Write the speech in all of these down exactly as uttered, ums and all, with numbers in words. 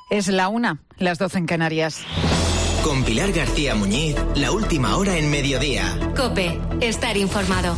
Es la una, las doce en Canarias. Con Pilar García Muñiz, la última hora en Mediodía. COPE, estar informado.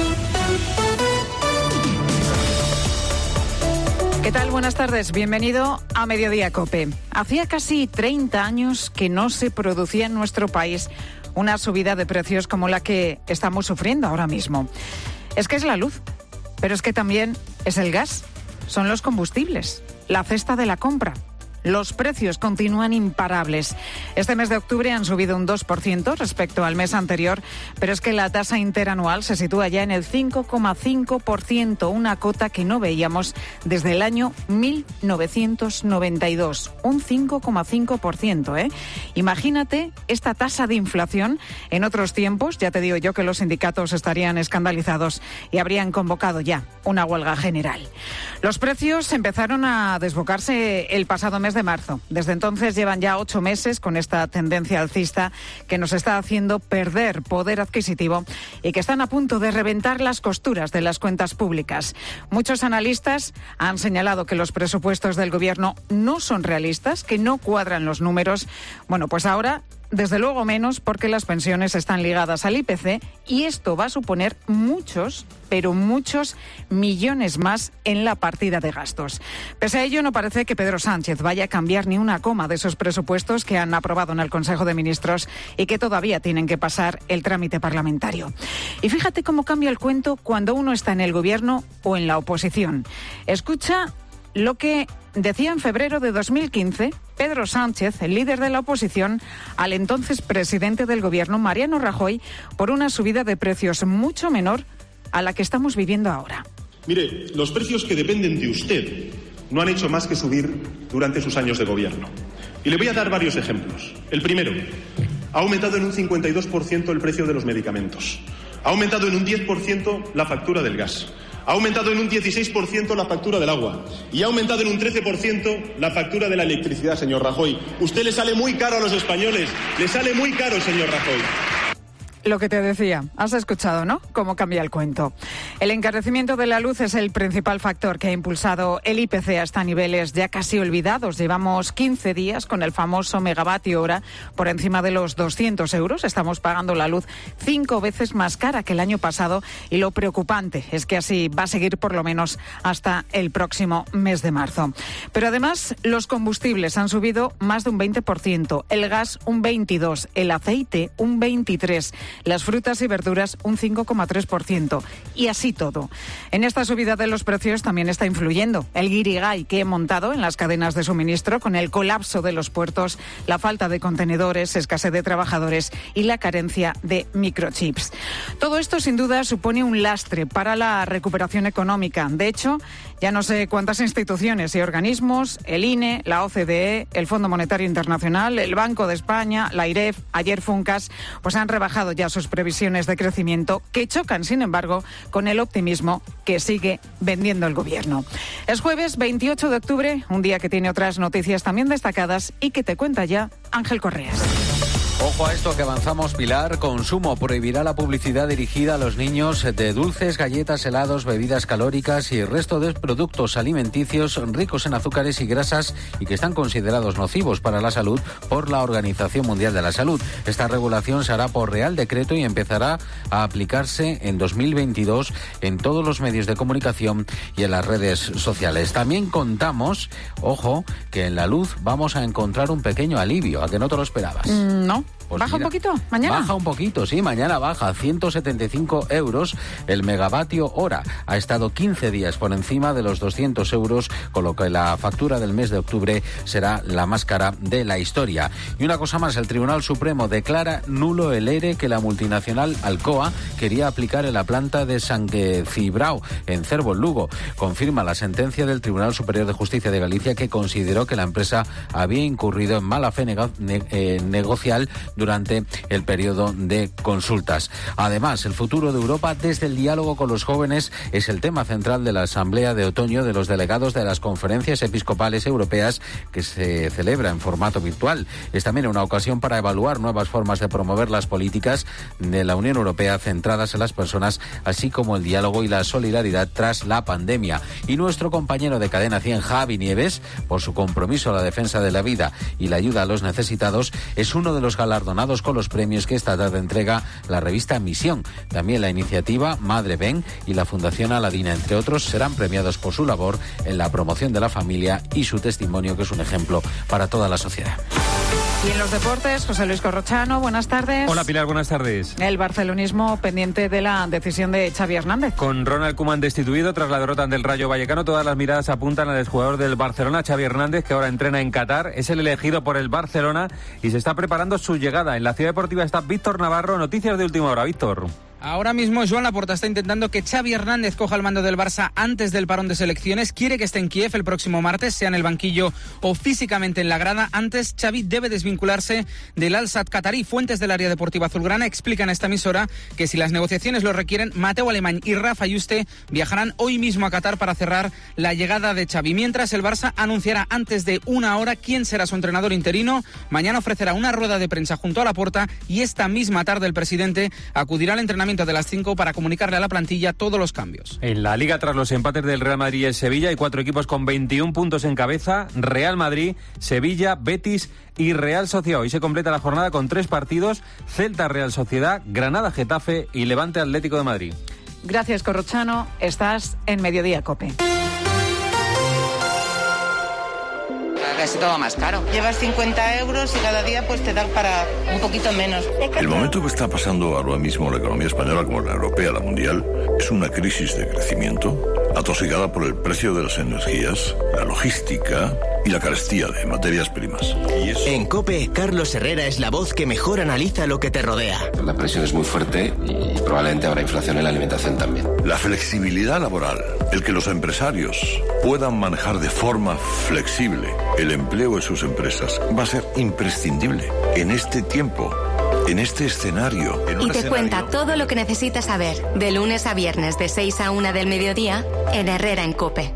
¿Qué tal? Buenas tardes. Bienvenido a Mediodía COPE. Hacía casi treinta años que no se producía en nuestro país una subida de precios como la que estamos sufriendo ahora mismo. Es que es la luz, pero es que también es el gas, son los combustibles, la cesta de la compra. Los precios continúan imparables. Este mes de octubre han subido un dos por ciento respecto al mes anterior, pero es que la tasa interanual se sitúa ya en el cinco coma cinco por ciento, una cota que no veíamos desde el año mil novecientos noventa y dos. Un cinco coma cinco por ciento, ¿eh? Imagínate esta tasa de inflación en otros tiempos. Ya te digo yo que los sindicatos estarían escandalizados y habrían convocado ya una huelga general. Los precios empezaron a desbocarse el pasado mes de marzo. Desde entonces llevan ya ocho meses con esta tendencia alcista que nos está haciendo perder poder adquisitivo y que están a punto de reventar las costuras de las cuentas públicas. Muchos analistas han señalado que los presupuestos del gobierno no son realistas, que no cuadran los números. Bueno, pues ahora desde luego menos, porque las pensiones están ligadas al I P C y esto va a suponer muchos, pero muchos millones más en la partida de gastos. Pese a ello, no parece que Pedro Sánchez vaya a cambiar ni una coma de esos presupuestos que han aprobado en el Consejo de Ministros y que todavía tienen que pasar el trámite parlamentario. Y fíjate cómo cambia el cuento cuando uno está en el gobierno o en la oposición. Escucha lo que decía en febrero de dos mil quince Pedro Sánchez, el líder de la oposición, al entonces presidente del gobierno, Mariano Rajoy, por una subida de precios mucho menor a la que estamos viviendo ahora. Mire, los precios que dependen de usted no han hecho más que subir durante sus años de gobierno. Y le voy a dar varios ejemplos. El primero, ha aumentado en un cincuenta y dos por ciento el precio de los medicamentos. Ha aumentado en un diez por ciento la factura del gas. Ha aumentado en un dieciséis por ciento la factura del agua y ha aumentado en un trece por ciento la factura de la electricidad, señor Rajoy. Usted le sale muy caro a los españoles, le sale muy caro, señor Rajoy. Lo que te decía, has escuchado, ¿no?, cómo cambia el cuento. El encarecimiento de la luz es el principal factor que ha impulsado el I P C hasta niveles ya casi olvidados. Llevamos quince días con el famoso megavatio hora por encima de los doscientos euros. Estamos pagando la luz cinco veces más cara que el año pasado y lo preocupante es que así va a seguir por lo menos hasta el próximo mes de marzo. Pero además los combustibles han subido más de un veinte por ciento, el gas un veintidós por ciento, el aceite un veintitrés por ciento. Las frutas y verduras un cinco coma tres por ciento. Y así todo. En esta subida de los precios también está influyendo el guirigay que he montado en las cadenas de suministro con el colapso de los puertos, la falta de contenedores, escasez de trabajadores y la carencia de microchips. Todo esto sin duda supone un lastre para la recuperación económica. De hecho, ya no sé cuántas instituciones y organismos, el I N E, la O C D E, el Fondo Monetario Internacional, el Banco de España, la IREF, ayer Funcas, pues han rebajado ya sus previsiones de crecimiento que chocan, sin embargo, con el optimismo que sigue vendiendo el gobierno. Es jueves veintiocho de octubre, un día que tiene otras noticias también destacadas y que te cuenta ya Ángel Correas. Ojo a esto que avanzamos, Pilar. Consumo prohibirá la publicidad dirigida a los niños de dulces, galletas, helados, bebidas calóricas y el resto de productos alimenticios ricos en azúcares y grasas y que están considerados nocivos para la salud por la Organización Mundial de la Salud. Esta regulación se hará por Real Decreto y empezará a aplicarse en dos mil veintidós en todos los medios de comunicación y en las redes sociales. También contamos, ojo, que en la luz vamos a encontrar un pequeño alivio. ¿A que no te lo esperabas? Mm, no. Pues ¿Baja mira, un poquito mañana? Baja un poquito, sí, mañana baja ciento setenta y cinco euros el megavatio hora. Ha estado quince días por encima de los doscientos euros, con lo que la factura del mes de octubre será la más cara de la historia. Y una cosa más, el Tribunal Supremo declara nulo el E R E que la multinacional Alcoa quería aplicar en la planta de San Cibrao, en Cervo, Lugo. Confirma la sentencia del Tribunal Superior de Justicia de Galicia, que consideró que la empresa había incurrido en mala fe nego- ne- eh, negocial durante el periodo de consultas. Además, el futuro de Europa desde el diálogo con los jóvenes es el tema central de la Asamblea de Otoño de los delegados de las conferencias episcopales europeas, que se celebra en formato virtual. Es también una ocasión para evaluar nuevas formas de promover las políticas de la Unión Europea centradas en las personas, así como el diálogo y la solidaridad tras la pandemia. Y nuestro compañero de Cadena cien, Javi Nieves, por su compromiso a la defensa de la vida y la ayuda a los necesitados, es uno de los galardonados con los premios que esta tarde entrega la revista Misión. También la iniciativa Madre Ven y la Fundación Aladina, entre otros, serán premiados por su labor en la promoción de la familia y su testimonio, que es un ejemplo para toda la sociedad. Y en los deportes, José Luis Corrochano, buenas tardes. Hola Pilar, buenas tardes. El barcelonismo pendiente de la decisión de Xavi Hernández. Con Ronald Koeman destituido tras la derrota ante el Rayo Vallecano, todas las miradas apuntan al exjugador del Barcelona, Xavi Hernández, que ahora entrena en Qatar. Es el elegido por el Barcelona y se está preparando su llegada. En la Ciudad Deportiva está Víctor Navarro. Noticias de última hora, Víctor. Ahora mismo Joan Laporta está intentando que Xavi Hernández coja el mando del Barça antes del parón de selecciones. Quiere que esté en Kiev el próximo martes, sea en el banquillo o físicamente en la grada. Antes, Xavi debe desvincularse del Al-Sadd qatarí. Fuentes del área deportiva azulgrana explican a esta emisora que si las negociaciones lo requieren, Mateu Alemany y Rafa Yuste viajarán hoy mismo a Qatar para cerrar la llegada de Xavi. Mientras, el Barça anunciará antes de una hora quién será su entrenador interino. Mañana ofrecerá una rueda de prensa junto a Laporta y esta misma tarde el presidente acudirá al entrenamiento de las cinco para comunicarle a la plantilla todos los cambios. En la Liga, tras los empates del Real Madrid y el Sevilla, hay cuatro equipos con veintiún puntos en cabeza: Real Madrid, Sevilla, Betis y Real Sociedad. Hoy se completa la jornada con tres partidos: Celta, Real Sociedad, Granada, Getafe y Levante, Atlético de Madrid. Gracias, Corrochano. Estás en Mediodía COPE. Casi todo más caro. Llevas cincuenta euros y cada día pues te dan para un poquito menos. El momento que está pasando ahora mismo la economía española, como la europea, la mundial, es una crisis de crecimiento atosigada por el precio de las energías, la logística y la carestía de materias primas. Y eso... En COPE, Carlos Herrera es la voz que mejor analiza lo que te rodea. La presión es muy fuerte y probablemente habrá inflación en la alimentación también. La flexibilidad laboral, el que los empresarios puedan manejar de forma flexible el empleo en sus empresas, va a ser imprescindible en este tiempo, en este escenario. En y te escenario... cuenta todo lo que necesitas saber, de lunes a viernes de seis a una del mediodía, en Herrera en COPE.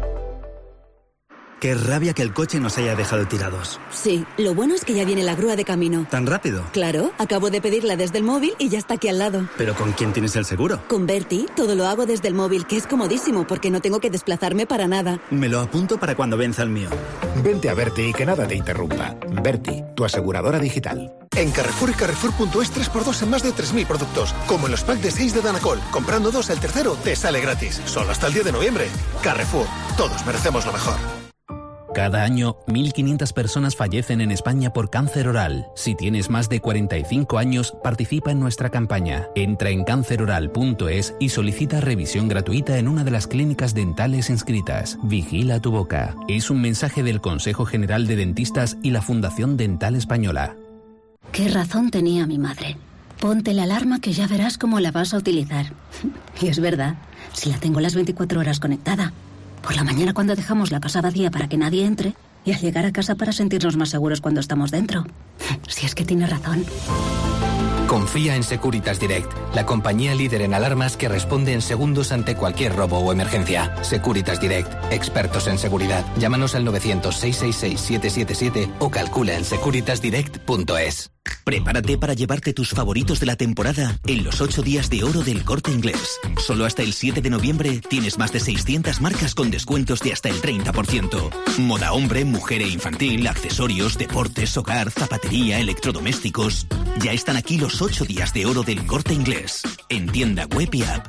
Qué rabia que el coche nos haya dejado tirados. Sí, lo bueno es que ya viene la grúa de camino. ¿Tan rápido? Claro, acabo de pedirla desde el móvil y ya está aquí al lado. ¿Pero con quién tienes el seguro? Con Berti, todo lo hago desde el móvil, que es comodísimo porque no tengo que desplazarme para nada. Me lo apunto para cuando venza el mío. Vente a Berti y que nada te interrumpa. Berti, tu aseguradora digital. En Carrefour y Carrefour punto es tres por dos en más de tres mil productos. Como en los packs de seis de Danacol. Comprando dos, el tercero te sale gratis. Solo hasta el diez de noviembre. Carrefour. Todos merecemos lo mejor. Cada año, mil quinientas personas fallecen en España por cáncer oral. Si tienes más de cuarenta y cinco años, participa en nuestra campaña. Entra en cáncer oral punto es y solicita revisión gratuita en una de las clínicas dentales inscritas. Vigila tu boca. Es un mensaje del Consejo General de Dentistas y la Fundación Dental Española. ¿Qué razón tenía mi madre? Ponte la alarma que ya verás cómo la vas a utilizar. Y es verdad, si la tengo las veinticuatro horas conectada. Por la mañana cuando dejamos la casa vacía para que nadie entre y al llegar a casa para sentirnos más seguros cuando estamos dentro. Si es que tiene razón. Confía en Securitas Direct, la compañía líder en alarmas que responde en segundos ante cualquier robo o emergencia. Securitas Direct, expertos en seguridad. Llámanos al novecientos, seiscientos sesenta y seis, siete siete siete o calcula en securitas direct punto es. Prepárate para llevarte tus favoritos de la temporada en los ocho días de oro del Corte Inglés. Solo hasta el siete de noviembre tienes más de seiscientas marcas con descuentos de hasta el treinta por ciento. Moda hombre, mujer e infantil, accesorios, deportes, hogar, zapatería, electrodomésticos. Ya están aquí los ocho días de oro del Corte Inglés. En tienda web y app.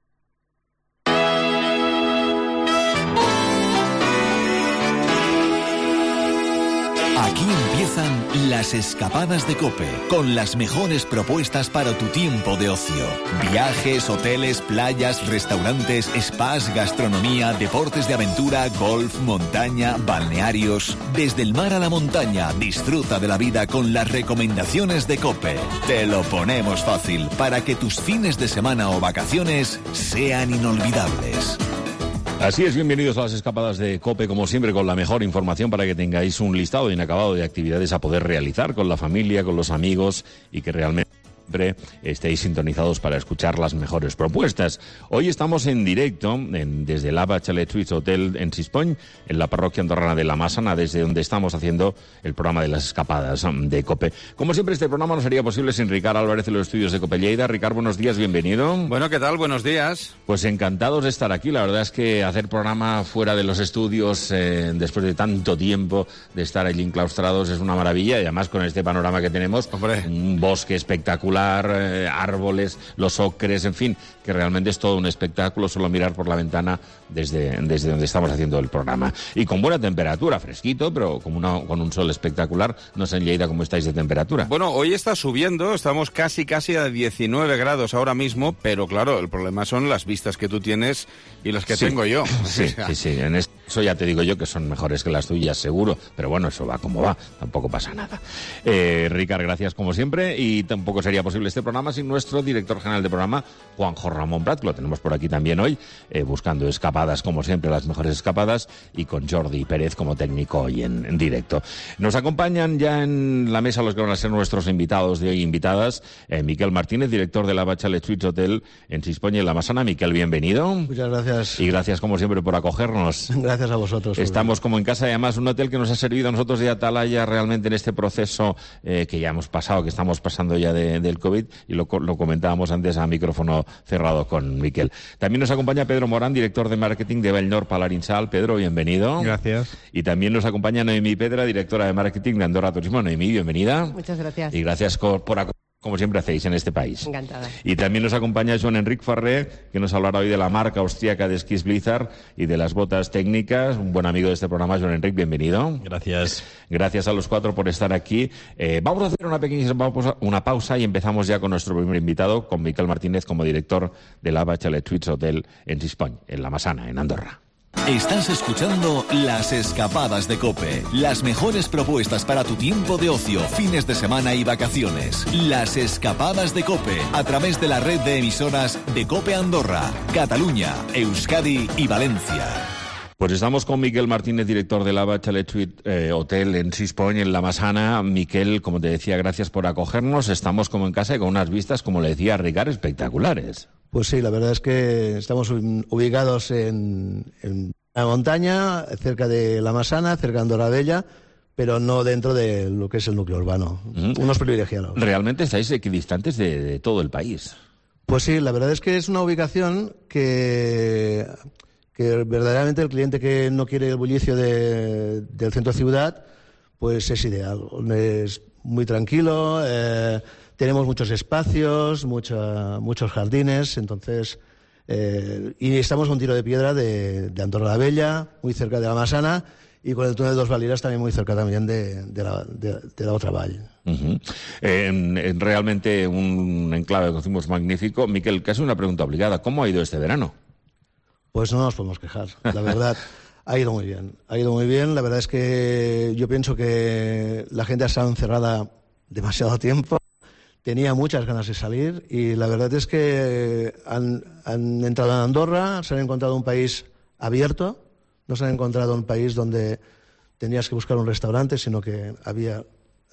Aquí empiezan las escapadas de COPE, con las mejores propuestas para tu tiempo de ocio. Viajes, hoteles, playas, restaurantes, spas, gastronomía, deportes de aventura, golf, montaña, balnearios. Desde el mar a la montaña, disfruta de la vida con las recomendaciones de COPE. Te lo ponemos fácil para que tus fines de semana o vacaciones sean inolvidables. Así es, bienvenidos a las escapadas de COPE, como siempre, con la mejor información para que tengáis un listado inacabado de actividades a poder realizar con la familia, con los amigos y que realmente estéis sintonizados para escuchar las mejores propuestas. Hoy estamos en directo en, desde el Ava Chalet Suites Hotel en Sispoñ, en la parroquia andorrana de La Massana, desde donde estamos haciendo el programa de las escapadas de COPE. Como siempre, este programa no sería posible sin Ricard Álvarez en los estudios de COPE Lleida. Ricard, buenos días, bienvenido. Bueno, ¿qué tal? Buenos días. Pues encantados de estar aquí. La verdad es que hacer programa fuera de los estudios, eh, después de tanto tiempo de estar allí enclaustrados, es una maravilla. Y además con este panorama que tenemos, Hombre. un bosque espectacular, Eh, árboles, los ocres, en fin, que realmente es todo un espectáculo solo mirar por la ventana desde, desde donde estamos haciendo el programa. Y con buena temperatura, fresquito, pero con, una, con un sol espectacular. No sé en Lleida cómo estáis de temperatura. Bueno, hoy está subiendo, estamos casi casi a diecinueve grados ahora mismo, pero claro, el problema son las vistas que tú tienes y las que sí. tengo yo. Sí, sí, sí, en eso ya te digo yo que son mejores que las tuyas, seguro, pero bueno, eso va como va, tampoco pasa nada. Eh, Ricard, gracias como siempre, y tampoco sería posible este programa sin nuestro director general de programa, Juanjo Ramón Prat, que lo tenemos por aquí también hoy, eh, buscando escapadas, como siempre, las mejores escapadas, y con Jordi Pérez como técnico hoy en, en directo. Nos acompañan ya en la mesa los que van a ser nuestros invitados de hoy, invitadas, eh, Miquel Martínez, director de la Ava Chalet Suites Hotel en Sispoñ, en La Massana. Miquel, bienvenido. Muchas gracias. Y gracias, como siempre, por acogernos. Gracias a vosotros. Estamos como en casa, y además un hotel que nos ha servido a nosotros de atalaya realmente en este proceso eh, que ya hemos pasado, que estamos pasando ya de, del COVID, y lo, lo comentábamos antes a micrófono cerrado con Miquel. También nos acompaña Pedro Morán, director de marketing de Vallnor Palarinsal. Pedro, bienvenido. Gracias. Y también nos acompaña Noemí Pedra, directora de marketing de Andorra Turismo. Noemí, bienvenida. Muchas gracias. Y gracias por, por acompañarnos, como siempre hacéis en este país. Encantada. Y también nos acompaña Joan Enric Ferrer, que nos hablará hoy de la marca austríaca de esquís Blizzard y de las botas técnicas. Un buen amigo de este programa, Joan Enric, bienvenido. Gracias. Gracias a los cuatro por estar aquí. Eh, vamos a hacer una pequeña pausa, una pausa y empezamos ya con nuestro primer invitado, con Miquel Martínez como director de la Ava Chalet Suites Hotel en Sispoñ, en La Massana, en Andorra. Estás escuchando Las Escapadas de COPE, las mejores propuestas para tu tiempo de ocio, fines de semana y vacaciones. Las Escapadas de COPE, a través de la red de emisoras de COPE Andorra, Cataluña, Euskadi y Valencia. Pues estamos con Miquel Martínez, director de la Ava Chalet Suites eh, Hotel en Sispoñ, en La Massana. Miquel, como te decía, gracias por acogernos. Estamos como en casa y con unas vistas, como le decía Ricard, espectaculares. Pues sí, la verdad es que estamos ubicados en, en la montaña, cerca de La Massana, cerca de Andorra Vella, pero no dentro de lo que es el núcleo urbano. Uh-huh. Unos privilegiados. Realmente estáis equidistantes de, de todo el país. Pues sí, la verdad es que es una ubicación que, que verdaderamente el cliente que no quiere el bullicio de, del centro ciudad, pues es ideal. Es muy tranquilo, eh, tenemos muchos espacios, mucha, muchos jardines, entonces... Eh, y estamos a un tiro de piedra de, de Andorra la Vella, muy cerca de La Massana, y con el túnel de Dos Valiras también muy cerca también de, de, la, de, de la otra valle. Uh-huh. eh, realmente un enclave que conocimos magnífico. Miquel, casi una pregunta obligada. ¿Cómo ha ido este verano? Pues no nos podemos quejar, la verdad. Ha ido muy bien, ha ido muy bien. La verdad es que yo pienso que la gente ha estado encerrada demasiado tiempo. Tenía muchas ganas de salir y la verdad es que han, han entrado en Andorra, se han encontrado un país abierto, no se han encontrado un país donde tenías que buscar un restaurante, sino que había,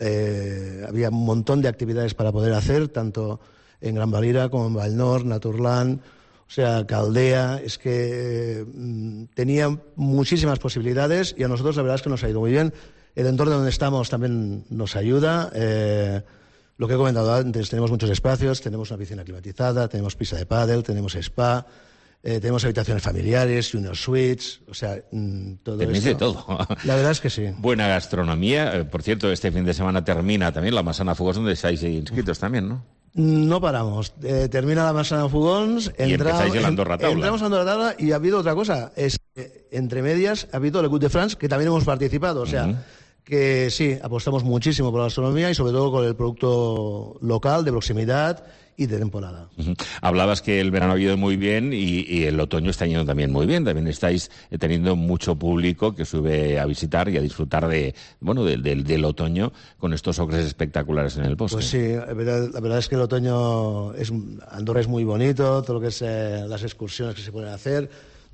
eh, había un montón de actividades para poder hacer, tanto en Gran Valira como en Vallnor, Naturland, o sea, Caldea. Es que eh, tenía muchísimas posibilidades y a nosotros la verdad es que nos ha ido muy bien. El entorno donde estamos también nos ayuda. Eh, Lo que he comentado antes, tenemos muchos espacios, tenemos una piscina climatizada, tenemos pista de pádel, tenemos spa, eh, tenemos habitaciones familiares, junior suites, o sea, mmm, todo Tenéis esto. de todo. La verdad es que sí. Buena gastronomía. Eh, por cierto, este fin de semana termina también la Massana Fugons, donde estáis inscritos también, ¿no? No paramos. Eh, termina la Massana Fugons, y entra, empezáis en la Andorra Taula. Entramos a Andorra Taula y ha habido otra cosa. Es, eh, entre medias ha habido el Coup de France, que también hemos participado, o sea... Uh-huh. Que sí, apostamos muchísimo por la gastronomía y sobre todo con el producto local, de proximidad y de temporada. Uh-huh. Hablabas que el verano ha ido muy bien y, y el otoño está yendo también muy bien. También estáis teniendo mucho público que sube a visitar y a disfrutar de bueno de, de, del otoño con estos ocres espectaculares en el bosque. Pues sí, la verdad, la verdad es que el otoño, es Andorra es muy bonito, todo lo que es eh, las excursiones que se pueden hacer.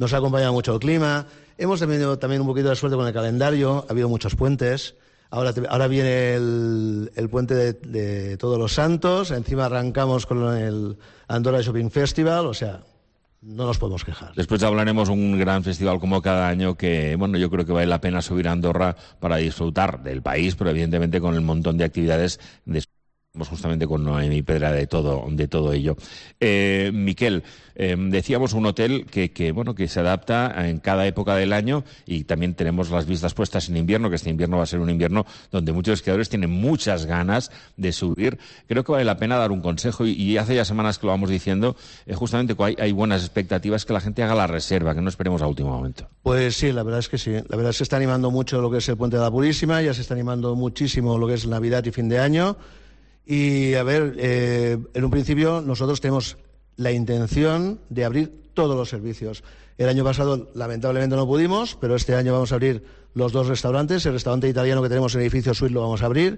nos ha acompañado mucho el clima. Hemos tenido también un poquito de suerte con el calendario, ha habido muchos puentes. Ahora, ahora viene el, el puente de, de Todos los Santos, encima arrancamos con el Andorra Shopping Festival, o sea, no nos podemos quejar. Después hablaremos un gran festival como cada año que, bueno, yo creo que vale la pena subir a Andorra para disfrutar del país, pero evidentemente con el montón de actividades de justamente con Noemi Pedra de todo, de todo ello. Eh, Miquel, eh, decíamos un hotel que, que, bueno, que se adapta en cada época del año y también tenemos las vistas puestas en invierno, que este invierno va a ser un invierno donde muchos esquiadores tienen muchas ganas de subir. Creo que vale la pena dar un consejo y, y hace ya semanas que lo vamos diciendo, eh, justamente hay, hay buenas expectativas que la gente haga la reserva, que no esperemos a último momento. Pues sí, la verdad es que sí. La verdad es que se está animando mucho lo que es el Puente de la Purísima, ya se está animando muchísimo lo que es Navidad y fin de año. Y, a ver, eh, en un principio nosotros tenemos la intención de abrir todos los servicios. El año pasado, lamentablemente, no pudimos, pero este año vamos a abrir los dos restaurantes. El restaurante italiano que tenemos en el edificio Suite lo vamos a abrir.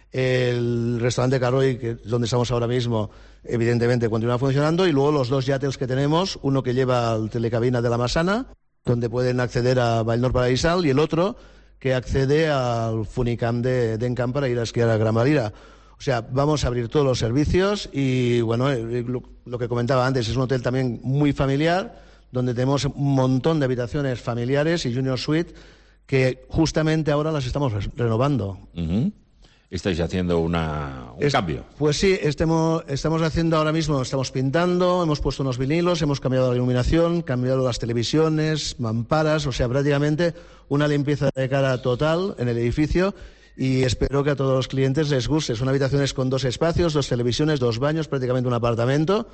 El restaurante Carroy, que es donde estamos ahora mismo, evidentemente continúa funcionando. Y luego los dos yates que tenemos, uno que lleva al telecabina de la Massana, donde pueden acceder a Vallnor Paraísal, y el otro que accede al Funicamp de, de Encamp para ir a esquiar a Gran Valira. O sea, vamos a abrir todos los servicios y, bueno, lo, lo que comentaba antes, es un hotel también muy familiar, donde tenemos un montón de habitaciones familiares y Junior Suite que justamente ahora las estamos re renovando. Uh-huh. Estáis haciendo una, un es, cambio. Pues sí, estemos, estamos haciendo ahora mismo, estamos pintando, hemos puesto unos vinilos, hemos cambiado la iluminación, cambiado las televisiones, mamparas, o sea, prácticamente una limpieza de cara total en el edificio. Y espero que a todos los clientes les guste. Son habitaciones con dos espacios, dos televisiones, dos baños, prácticamente un apartamento.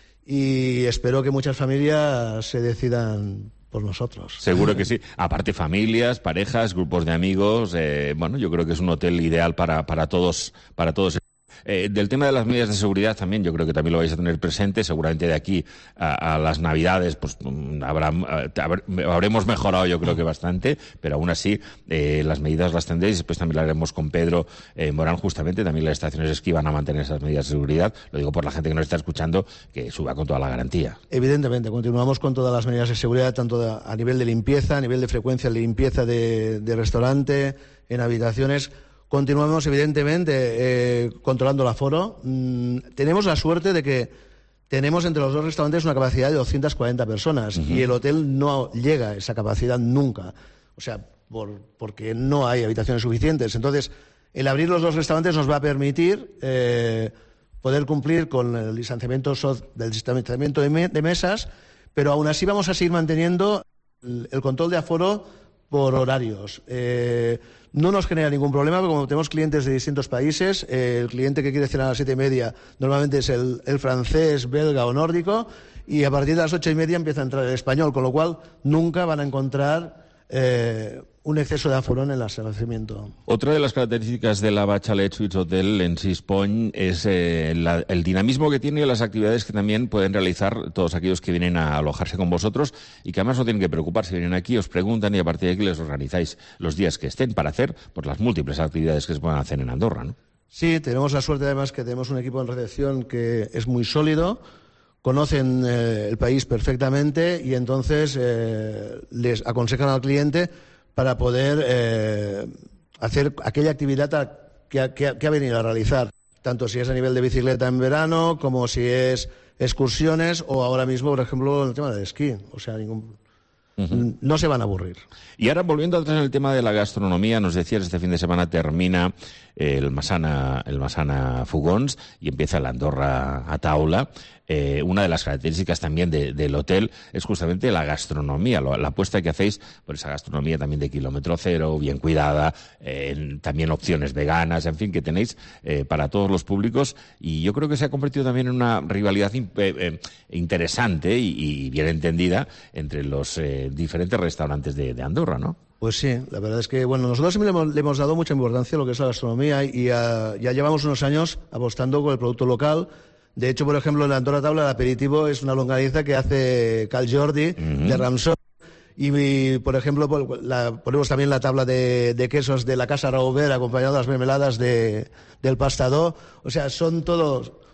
Y espero que muchas familias se decidan por nosotros. Seguro que sí. Aparte, familias, parejas, grupos de amigos. Eh, bueno, yo creo que es un hotel ideal para, para todos, para todos. Eh, del tema de las medidas de seguridad también, yo creo que también lo vais a tener presente. Seguramente de aquí a, a las Navidades pues habrá, habrá, habremos mejorado yo creo que bastante, pero aún así eh, las medidas las tendréis. Después también lo haremos con Pedro eh, Morán, justamente. También las estaciones de esquí van a mantener esas medidas de seguridad. Lo digo por la gente que nos está escuchando, que suba con toda la garantía. Evidentemente, continuamos con todas las medidas de seguridad, tanto de, a nivel de limpieza, a nivel de frecuencia de limpieza de, de restaurante, en habitaciones. Continuamos, evidentemente, eh, controlando el aforo. Mm, tenemos la suerte de que tenemos entre los dos restaurantes una capacidad de doscientas cuarenta personas uh-huh. y el hotel no llega a esa capacidad nunca. O sea, por, porque no hay habitaciones suficientes. Entonces, el abrir los dos restaurantes nos va a permitir eh, poder cumplir con el distanciamiento, so del distanciamiento de, me de mesas, pero aún así vamos a seguir manteniendo el, el control de aforo por horarios. Eh, No nos genera ningún problema, porque como tenemos clientes de distintos países, eh, el cliente que quiere cenar a las siete y media normalmente es el, el francés, belga o nórdico, y a partir de las ocho y media empieza a entrar el español, con lo cual nunca van a encontrar eh, un exceso de aforo en el establecimiento. Otra de las características de la Bachelet Suites Hotel en Six Point es eh, la, el dinamismo que tiene y las actividades que también pueden realizar todos aquellos que vienen a alojarse con vosotros y que además no tienen que preocuparse. Vienen aquí, os preguntan y a partir de aquí les organizáis los días que estén para hacer pues, las múltiples actividades que se pueden hacer en Andorra, ¿no? Sí, tenemos la suerte además que tenemos un equipo en recepción que es muy sólido, conocen eh, el país perfectamente y entonces eh, les aconsejan al cliente para poder eh, hacer aquella actividad a, que, ha, que, ha, que ha venido a realizar, tanto si es a nivel de bicicleta en verano, como si es excursiones o ahora mismo, por ejemplo, el tema del esquí. O sea, ningún... Uh-huh. No se van a aburrir. Y ahora, volviendo atrás en el tema de la gastronomía, nos decías, este fin de semana termina el Massana, el Massana Fogons y empieza el Andorra a Taula. Eh, una de las características también de, del hotel es justamente la gastronomía, lo, la apuesta que hacéis por esa gastronomía también de kilómetro cero, bien cuidada, eh, también opciones veganas, en fin, que tenéis eh, para todos los públicos, y yo creo que se ha convertido también en una rivalidad eh, eh, interesante y, y bien entendida entre los eh, diferentes restaurantes de, de Andorra, ¿no? Pues sí, la verdad es que, bueno, nosotros siempre le hemos, le hemos dado mucha importancia a lo que es la gastronomía y uh, ya llevamos unos años apostando con el producto local. De hecho, por ejemplo, en la Andorra Taula el aperitivo es una longaniza que hace Cal Jordi uh-huh. de Ramsó. Y, y, por ejemplo, la, ponemos también la tabla de, de quesos de la Casa Rauber acompañado de las mermeladas de, del Pastador. O sea, son todos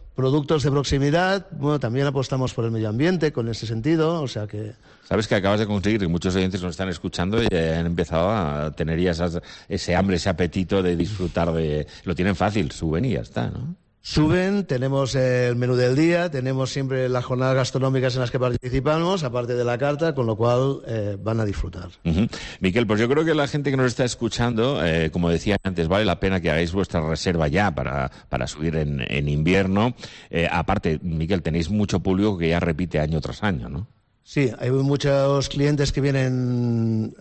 productos de proximidad, bueno, también apostamos por el medio ambiente con ese sentido, o sea que... Sabes que acabas de conseguir, y muchos oyentes nos están escuchando y han empezado a tener ya esas, ese hambre, ese apetito de disfrutar de... Lo tienen fácil, suben y ya está, ¿no? Suben, tenemos el menú del día, tenemos siempre las jornadas gastronómicas en las que participamos, aparte de la carta, con lo cual eh, van a disfrutar. Uh-huh. Miquel, pues yo creo que la gente que nos está escuchando, eh, como decía antes, vale la pena que hagáis vuestra reserva ya para, para subir en, en invierno. Eh, aparte, Miquel, tenéis mucho público que ya repite año tras año, ¿no? Sí, hay muchos clientes que vienen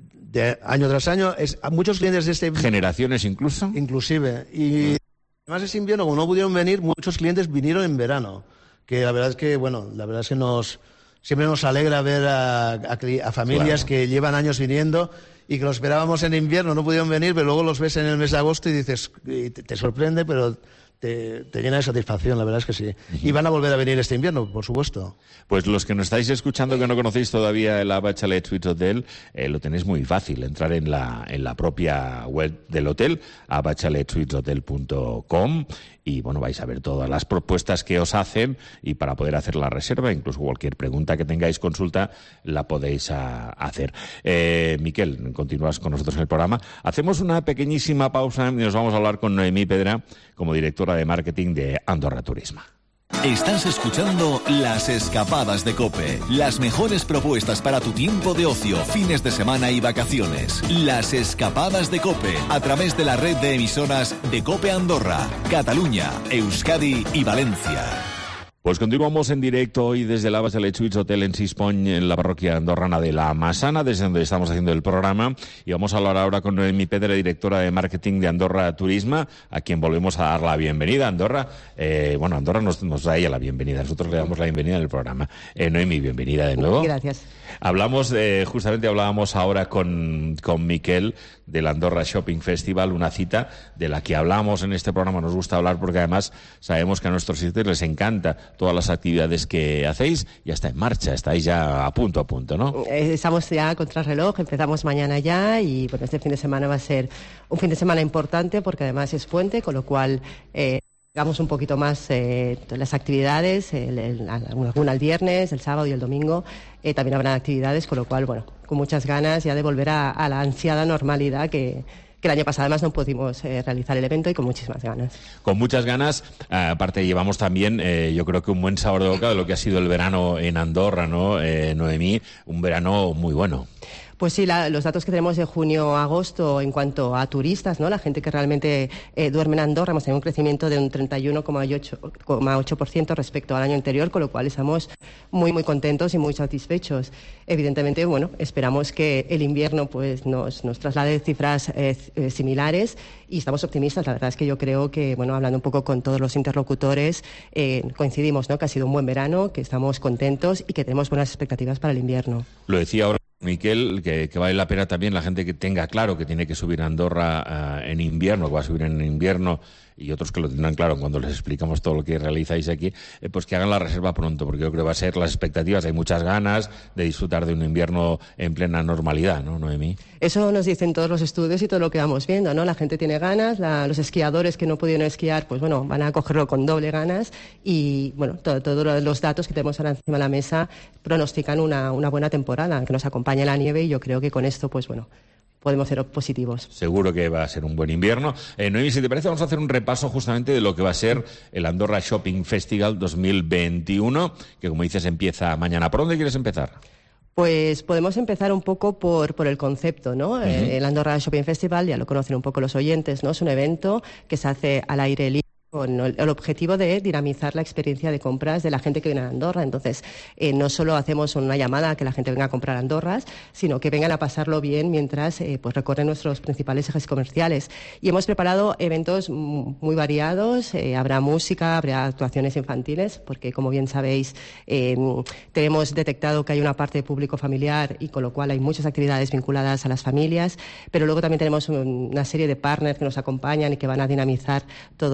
de año tras año, es, muchos clientes de este... ¿Generaciones incluso? Inclusive, y... Además, ese invierno, como no pudieron venir, muchos clientes vinieron en verano. Que la verdad es que, bueno, la verdad es que nos siempre nos alegra ver a, a, a familias claro. que llevan años viniendo y que los esperábamos en invierno, no pudieron venir, pero luego los ves en el mes de agosto y dices, y te, te sorprende, pero te, te llena de satisfacción, la verdad es que sí. Uh-huh. Y van a volver a venir este invierno, por supuesto. Pues los que nos estáis escuchando que no conocéis todavía el Ava Chalet Suites Hotel, eh, lo tenéis muy fácil, entrar en la, en la propia web del hotel, ava chalet suites hotel punto com, y bueno, vais a ver todas las propuestas que os hacen, y para poder hacer la reserva, incluso cualquier pregunta que tengáis, consulta, la podéis a, hacer. Eh, Miquel, continúas con nosotros en el programa. Hacemos una pequeñísima pausa y nos vamos a hablar con Noemí Pedra, como directora de marketing de Andorra Turisme. Estás escuchando Las Escapadas de COPE, las mejores propuestas para tu tiempo de ocio, fines de semana y vacaciones. Las Escapadas de COPE, a través de la red de emisoras de COPE Andorra, Cataluña, Euskadi y Valencia. Pues continuamos en directo hoy desde el Ava Chalet Suites Hotel en Sispony, en la parroquia andorrana de La Massana, desde donde estamos haciendo el programa. Y vamos a hablar ahora con Noemí Pedra, directora de marketing de Andorra Turisme, a quien volvemos a dar la bienvenida. Andorra, eh, bueno, Andorra nos, nos da ella la bienvenida, nosotros le damos la bienvenida en el programa. Eh, Noemí, bienvenida de nuevo. Gracias. Hablamos, eh, justamente hablábamos ahora con, con Miquel del Andorra Shopping Festival, una cita de la que hablamos en este programa. Nos gusta hablar porque además sabemos que a nuestros clientes les encanta todas las actividades que hacéis. Ya está en marcha, estáis ya a punto a punto, ¿no? Estamos ya a contrarreloj, empezamos mañana ya y bueno, este fin de semana va a ser un fin de semana importante porque además es puente, con lo cual... Eh, Hagamos un poquito más eh, las actividades, el, el, alguna el viernes, el sábado y el domingo eh, también habrá actividades, con lo cual, bueno, con muchas ganas ya de volver a, a la ansiada normalidad que, que el año pasado además no pudimos eh, realizar el evento y con muchísimas ganas. Con muchas ganas, eh, aparte llevamos también, eh, yo creo que un buen sabor de boca de lo que ha sido el verano en Andorra, ¿no, eh, Noemí? Un verano muy bueno. Pues sí, la, los datos que tenemos de junio a agosto en cuanto a turistas, ¿no? La gente que realmente eh, duerme en Andorra, hemos tenido un crecimiento de un treinta y uno coma ocho por ciento respecto al año anterior, con lo cual estamos muy, muy contentos y muy satisfechos. Evidentemente, bueno, esperamos que el invierno pues nos, nos traslade cifras eh, eh, similares y estamos optimistas. La verdad es que yo creo que, bueno, hablando un poco con todos los interlocutores, eh, coincidimos, ¿no? Que ha sido un buen verano, que estamos contentos y que tenemos buenas expectativas para el invierno. Lo decía ahora Miquel, que, que vale la pena también la gente que tenga claro que tiene que subir a Andorra uh, en invierno, que va a subir en invierno, y otros que lo tendrán claro cuando les explicamos todo lo que realizáis aquí, eh, pues que hagan la reserva pronto, porque yo creo que va a ser las expectativas. Hay muchas ganas de disfrutar de un invierno en plena normalidad, ¿no, Noemí? Eso nos dicen todos los estudios y todo lo que vamos viendo, ¿no? La gente tiene ganas, la, los esquiadores que no pudieron esquiar, pues bueno, van a cogerlo con doble ganas y, bueno, todos todo los datos que tenemos ahora encima de la mesa pronostican una, una buena temporada, que nos acompañe la nieve y yo creo que con esto, pues bueno, podemos ser positivos. Seguro que va a ser un buen invierno. Eh, Noemí, si te parece, vamos a hacer un repaso justamente de lo que va a ser el Andorra Shopping Festival dos mil veintiuno, que como dices empieza mañana. ¿Por dónde quieres empezar? Pues podemos empezar un poco por, por el concepto, ¿no? Uh-huh. eh, el Andorra Shopping Festival, ya lo conocen un poco los oyentes, ¿no? Es un evento que se hace al aire libre, con el objetivo de dinamizar la experiencia de compras de la gente que viene a Andorra. Entonces, eh, no solo hacemos una llamada a que la gente venga a comprar Andorras, sino que vengan a pasarlo bien mientras eh, pues recorren nuestros principales ejes comerciales. Y hemos preparado eventos muy variados, eh, habrá música, habrá actuaciones infantiles, porque como bien sabéis, eh, tenemos detectado que hay una parte de público familiar y con lo cual hay muchas actividades vinculadas a las familias, pero luego también tenemos una serie de partners que nos acompañan y que van a dinamizar todos los centros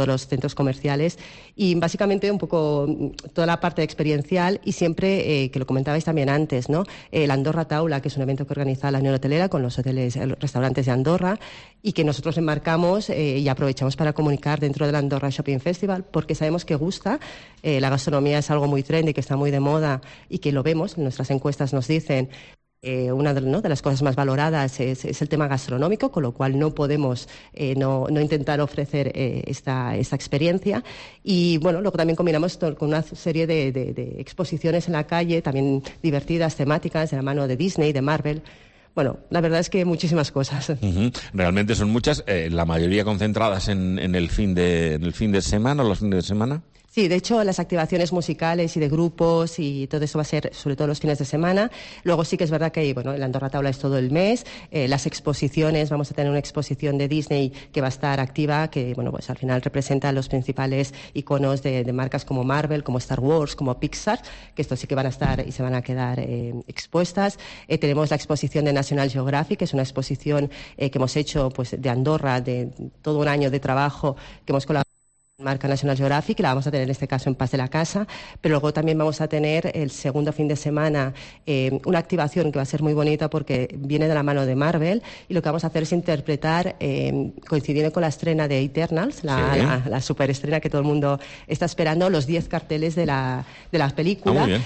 centros comerciales y básicamente un poco toda la parte experiencial y siempre, eh, que lo comentabais también antes, ¿no? El Andorra Taula, que es un evento que organiza la Unión Hotelera con los hoteles, los restaurantes de Andorra y que nosotros enmarcamos eh, y aprovechamos para comunicar dentro del Andorra Shopping Festival porque sabemos que gusta, eh, la gastronomía es algo muy trendy, que está muy de moda y que lo vemos, nuestras encuestas nos dicen. Eh, una de, ¿no? de las cosas más valoradas es, es el tema gastronómico, con lo cual no podemos eh, no, no intentar ofrecer eh, esta, esta experiencia. Y bueno, luego también combinamos con una serie de, de, de exposiciones en la calle, también divertidas, temáticas, de la mano de Disney, de Marvel. Bueno, la verdad es que muchísimas cosas. Uh-huh. Realmente son muchas, eh, la mayoría concentradas en, en, el fin de, en el fin de semana o los fines de semana. Sí, de hecho, las activaciones musicales y de grupos y todo eso va a ser sobre todo los fines de semana. Luego sí que es verdad que bueno, el Andorra Taula es todo el mes. Eh, las exposiciones, vamos a tener una exposición de Disney que va a estar activa, que bueno, pues al final representa los principales iconos de, de marcas como Marvel, como Star Wars, como Pixar, que estos sí que van a estar y se van a quedar eh, expuestas. Eh, tenemos la exposición de National Geographic, que es una exposición eh, que hemos hecho pues de Andorra, de todo un año de trabajo que hemos colaborado marca National Geographic, la vamos a tener en este caso en Pas de la Casa, pero luego también vamos a tener el segundo fin de semana eh, una activación que va a ser muy bonita porque viene de la mano de Marvel y lo que vamos a hacer es interpretar, eh, coincidiendo con la estrena de Eternals, la, sí. la, la superestrena que todo el mundo está esperando, los diez carteles de la, de la película. Ah, muy bien.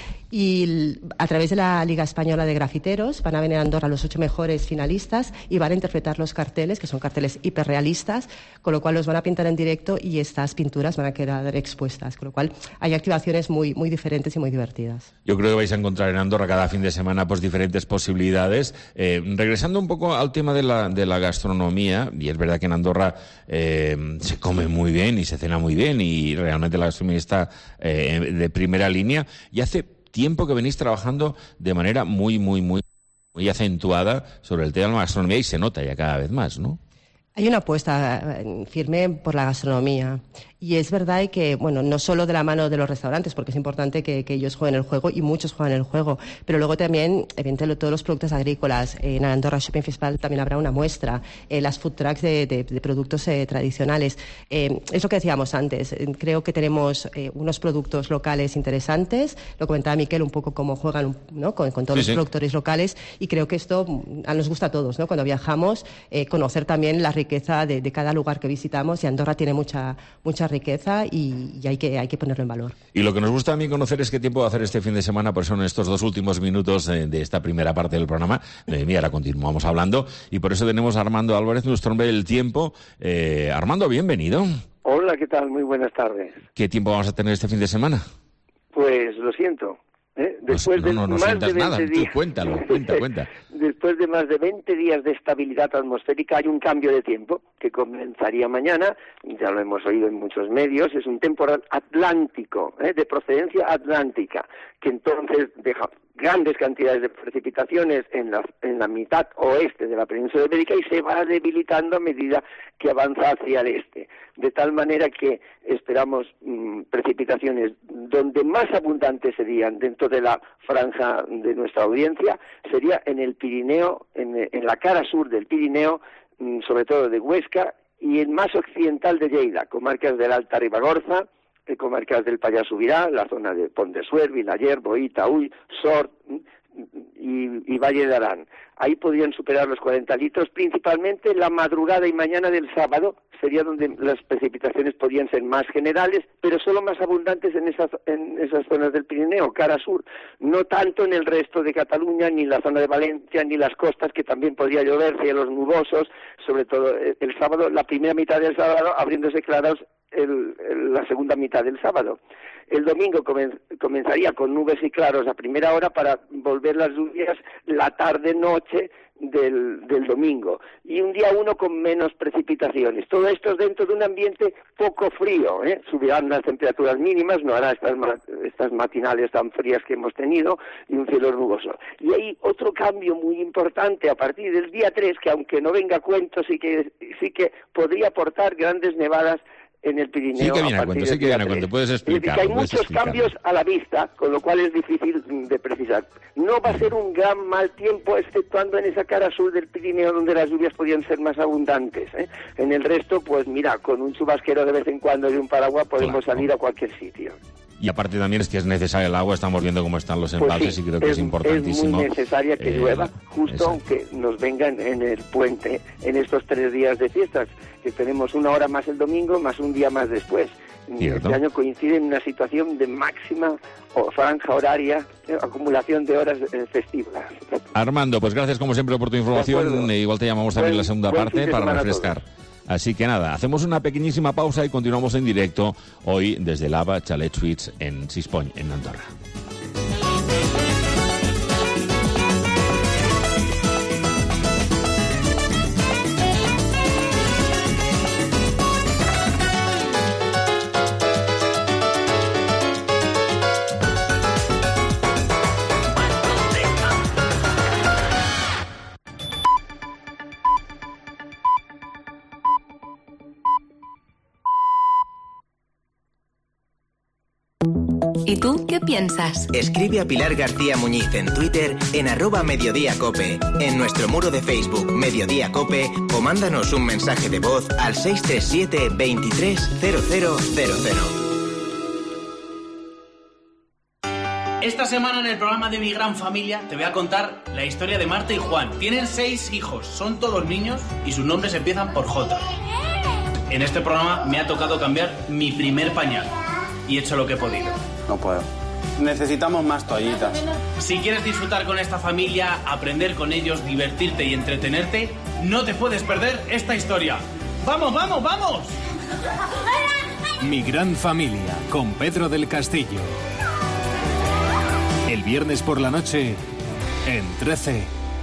Y a través de la Liga Española de Grafiteros van a venir a Andorra los ocho mejores finalistas y van a interpretar los carteles, que son carteles hiperrealistas, con lo cual los van a pintar en directo y estas pinturas van a quedar expuestas, con lo cual hay activaciones muy, muy diferentes y muy divertidas. Yo creo que vais a encontrar en Andorra cada fin de semana pues diferentes posibilidades. Eh, regresando un poco al tema de la, de la gastronomía, y es verdad que en Andorra eh, se come muy bien y se cena muy bien y realmente la gastronomía está eh, de primera línea, y hace tiempo que venís trabajando de manera muy, muy, muy, muy acentuada sobre el tema de la gastronomía y se nota ya cada vez más, ¿no? Hay una apuesta firme por la gastronomía y es verdad que, bueno, no solo de la mano de los restaurantes, porque es importante que, que ellos jueguen el juego y muchos juegan el juego, pero luego también, evidentemente, todos los productos agrícolas. En Andorra Shopping Festival también habrá una muestra, eh, las food trucks de, de, de productos eh, tradicionales. Eh, es lo que decíamos antes, creo que tenemos eh, unos productos locales interesantes, lo comentaba Miquel un poco cómo juegan, ¿no? con, con todos sí, los sí. productores locales, y creo que esto nos gusta a todos, ¿no? Cuando viajamos, eh, conocer también la riqueza de, de cada lugar que visitamos, y Andorra tiene mucha mucha riqueza y, y hay que hay que ponerlo en valor. Y lo que nos gusta a mí conocer es qué tiempo va a hacer este fin de semana, por eso en estos dos últimos minutos de, de esta primera parte del programa, eh, mira, ahora continuamos hablando, y por eso tenemos a Armando Álvarez, nuestro hombre del tiempo. Eh, Armando, bienvenido. Hola, ¿qué tal? Muy buenas tardes. ¿Qué tiempo vamos a tener este fin de semana? Pues lo siento. ¿Eh? Después no, no, no, de no más de nada, veinte tú días, cuéntalo, cuenta, cuenta. Después de más de veinte días de estabilidad atmosférica hay un cambio de tiempo que comenzaría mañana, ya lo hemos oído en muchos medios, es un temporal atlántico, ¿eh? de procedencia atlántica, que entonces deja grandes cantidades de precipitaciones en la, en la mitad oeste de la península ibérica y se va debilitando a medida que avanza hacia el este, de tal manera que esperamos mmm, precipitaciones donde más abundantes serían dentro de la franja de nuestra audiencia, sería en el Pirineo, en, en la cara sur del Pirineo, mmm, sobre todo de Huesca, y el más occidental de Lleida, comarcas del Alta Ribagorza, comarcas del Pallars Sobirá, la zona de Pont de Suert, Vilaller, Boí, Taüll, Sort y, y Valle de Arán. Ahí podrían superar los cuarenta litros, principalmente la madrugada y mañana del sábado sería donde las precipitaciones podrían ser más generales, pero solo más abundantes en esas, en esas zonas del Pirineo, cara sur, no tanto en el resto de Cataluña, ni la zona de Valencia, ni las costas, que también podría llover, cielos nubosos, sobre todo el sábado, la primera mitad del sábado, abriéndose claros El, el, la segunda mitad del sábado. El domingo comen, comenzaría con nubes y claros a primera hora para volver las lluvias la tarde-noche del, del domingo. Y un día uno con menos precipitaciones. Todo esto es dentro de un ambiente poco frío, ¿eh? Subirán las temperaturas mínimas, no hará estas, estas matinales tan frías que hemos tenido, y un cielo nuboso. Y hay otro cambio muy importante a partir del día tres, que aunque no venga a cuento, sí que, sí que podría aportar grandes nevadas en el Pirineo. Sí que viene a a cuento, partir sí que del viene a día cuento, tres. puedes Es decir, explicar. que hay muchos explicarlo. cambios a la vista, con lo cual es difícil de precisar. No va a ser un gran mal tiempo, exceptuando en esa cara sur del Pirineo, donde las lluvias podían ser más abundantes, ¿eh? En el resto, pues mira, con un chubasquero de vez en cuando y un paraguas podemos Claro. salir a cualquier sitio. Y aparte también es que es necesaria el agua, estamos viendo cómo están los Pues embalses sí, y creo que es, es importantísimo. muy necesaria que eh, llueva, justo exacto. aunque nos vengan en el puente, en estos tres días de fiestas, que tenemos una hora más el domingo, más un día más después. Cierto. Este año coincide en una situación de máxima o franja horaria, eh, acumulación de horas eh, festivas. Armando, pues gracias como siempre por tu información. E igual te llamamos también en la segunda buen parte fin de para semana a refrescar. Así que nada, hacemos una pequeñísima pausa y continuamos en directo hoy desde Lava Chalet Suites en Sispony, en Andorra. ¿Y tú qué piensas? Escribe a Pilar García Muñiz en Twitter en arroba Mediodía Cope, en nuestro muro de Facebook Mediodía Cope, o mándanos un mensaje de voz al seis tres siete, veintitrés, cero cero cero cero. Esta semana en el programa de Mi Gran Familia te voy a contar la historia de Marta y Juan. Tienen seis hijos, son todos niños y sus nombres empiezan por J. En este programa me ha tocado cambiar mi primer pañal y he hecho lo que he podido. No puedo. Necesitamos más toallitas. Si quieres disfrutar con esta familia, aprender con ellos, divertirte y entretenerte, no te puedes perder esta historia. ¡Vamos, vamos, vamos! Mi Gran Familia, con Pedro del Castillo. El viernes por la noche, en trece.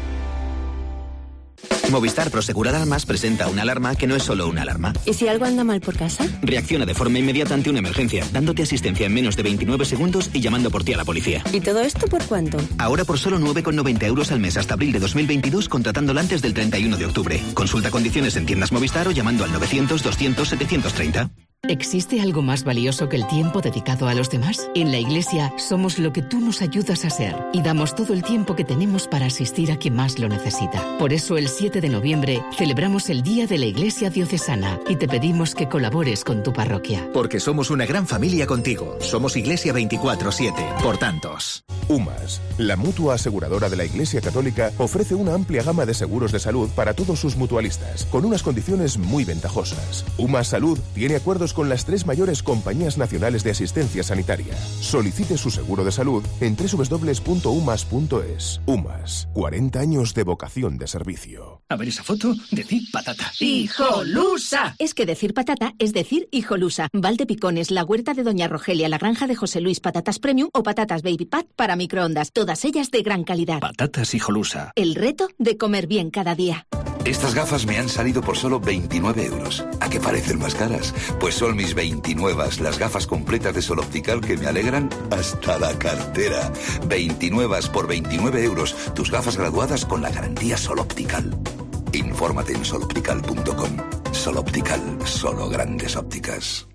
Movistar Prosegur Alarmas presenta una alarma que no es solo una alarma. ¿Y si algo anda mal por casa? Reacciona de forma inmediata ante una emergencia, dándote asistencia en menos de veintinueve segundos y llamando por ti a la policía. ¿Y todo esto por cuánto? Ahora por solo nueve con noventa euros al mes hasta abril de dos mil veintidós, contratándola antes del treinta y uno de octubre. Consulta condiciones en tiendas Movistar o llamando al novecientos, doscientos, setecientos treinta. ¿Existe algo más valioso que el tiempo dedicado a los demás? En la Iglesia somos lo que tú nos ayudas a ser y damos todo el tiempo que tenemos para asistir a quien más lo necesita. Por eso el siete de noviembre celebramos el Día de la Iglesia Diocesana y te pedimos que colabores con tu parroquia. Porque somos una gran familia contigo. Somos Iglesia veinticuatro siete. Por tantos. UMAS, la mutua aseguradora de la Iglesia Católica, ofrece una amplia gama de seguros de salud para todos sus mutualistas, con unas condiciones muy ventajosas. UMAS Salud tiene acuerdos con las tres mayores compañías nacionales de asistencia sanitaria. Solicite su seguro de salud en doble u doble u doble u punto umas punto es. UMAS, cuarenta años de vocación de servicio. A ver esa foto, decir patata. ¡Hijolusa! Es que decir patata es decir hijolusa. Valdepicones, la huerta de Doña Rogelia, la granja de José Luis, patatas premium o patatas baby pat para microondas. Todas ellas de gran calidad. Patatas hijolusa. El reto de comer bien cada día. Estas gafas me han salido por solo veintinueve euros. ¿A qué parecen más caras? Pues son mis veintinueve, las gafas completas de Sol Optical que me alegran hasta la cartera. veintinueve por veintinueve euros. Tus gafas graduadas con la garantía Sol Optical. Infórmate en sol optical punto com. Sol Optical, solo grandes ópticas.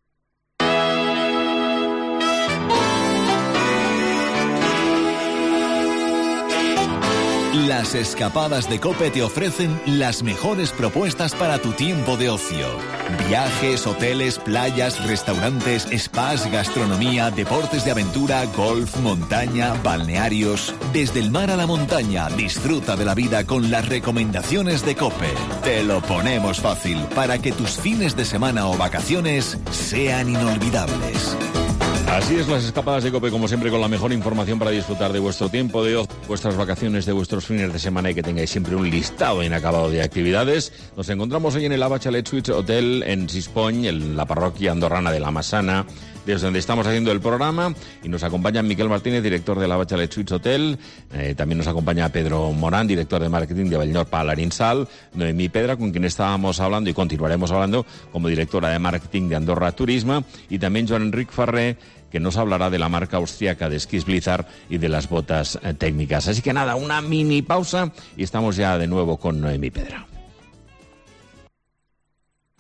Las escapadas de COPE te ofrecen las mejores propuestas para tu tiempo de ocio. Viajes, hoteles, playas, restaurantes, spas, gastronomía, deportes de aventura, golf, montaña, balnearios. Desde el mar a la montaña, disfruta de la vida con las recomendaciones de COPE. Te lo ponemos fácil para que tus fines de semana o vacaciones sean inolvidables. Así es, las escapadas de COPE, como siempre, con la mejor información para disfrutar de vuestro tiempo de ocio, vuestras vacaciones, de vuestros fines de semana y que tengáis siempre un listado inacabado de actividades. Nos encontramos hoy en el Lava Chalet Suites Hotel en Sispony, en la parroquia andorrana de La Massana, desde donde estamos haciendo el programa, y nos acompaña Miquel Martínez, director de Lava Chalet Suites Hotel. Eh, también nos acompaña Pedro Morán, director de marketing de Vallnor Palarinsal, Noemí Pedra, con quien estábamos hablando y continuaremos hablando como directora de marketing de Andorra Turismo, y también Joan Enric Ferrer, que nos hablará de la marca austriaca de esquís Blizzard y de las botas eh, técnicas. Así que nada, una mini pausa y estamos ya de nuevo con Noemí Pedra.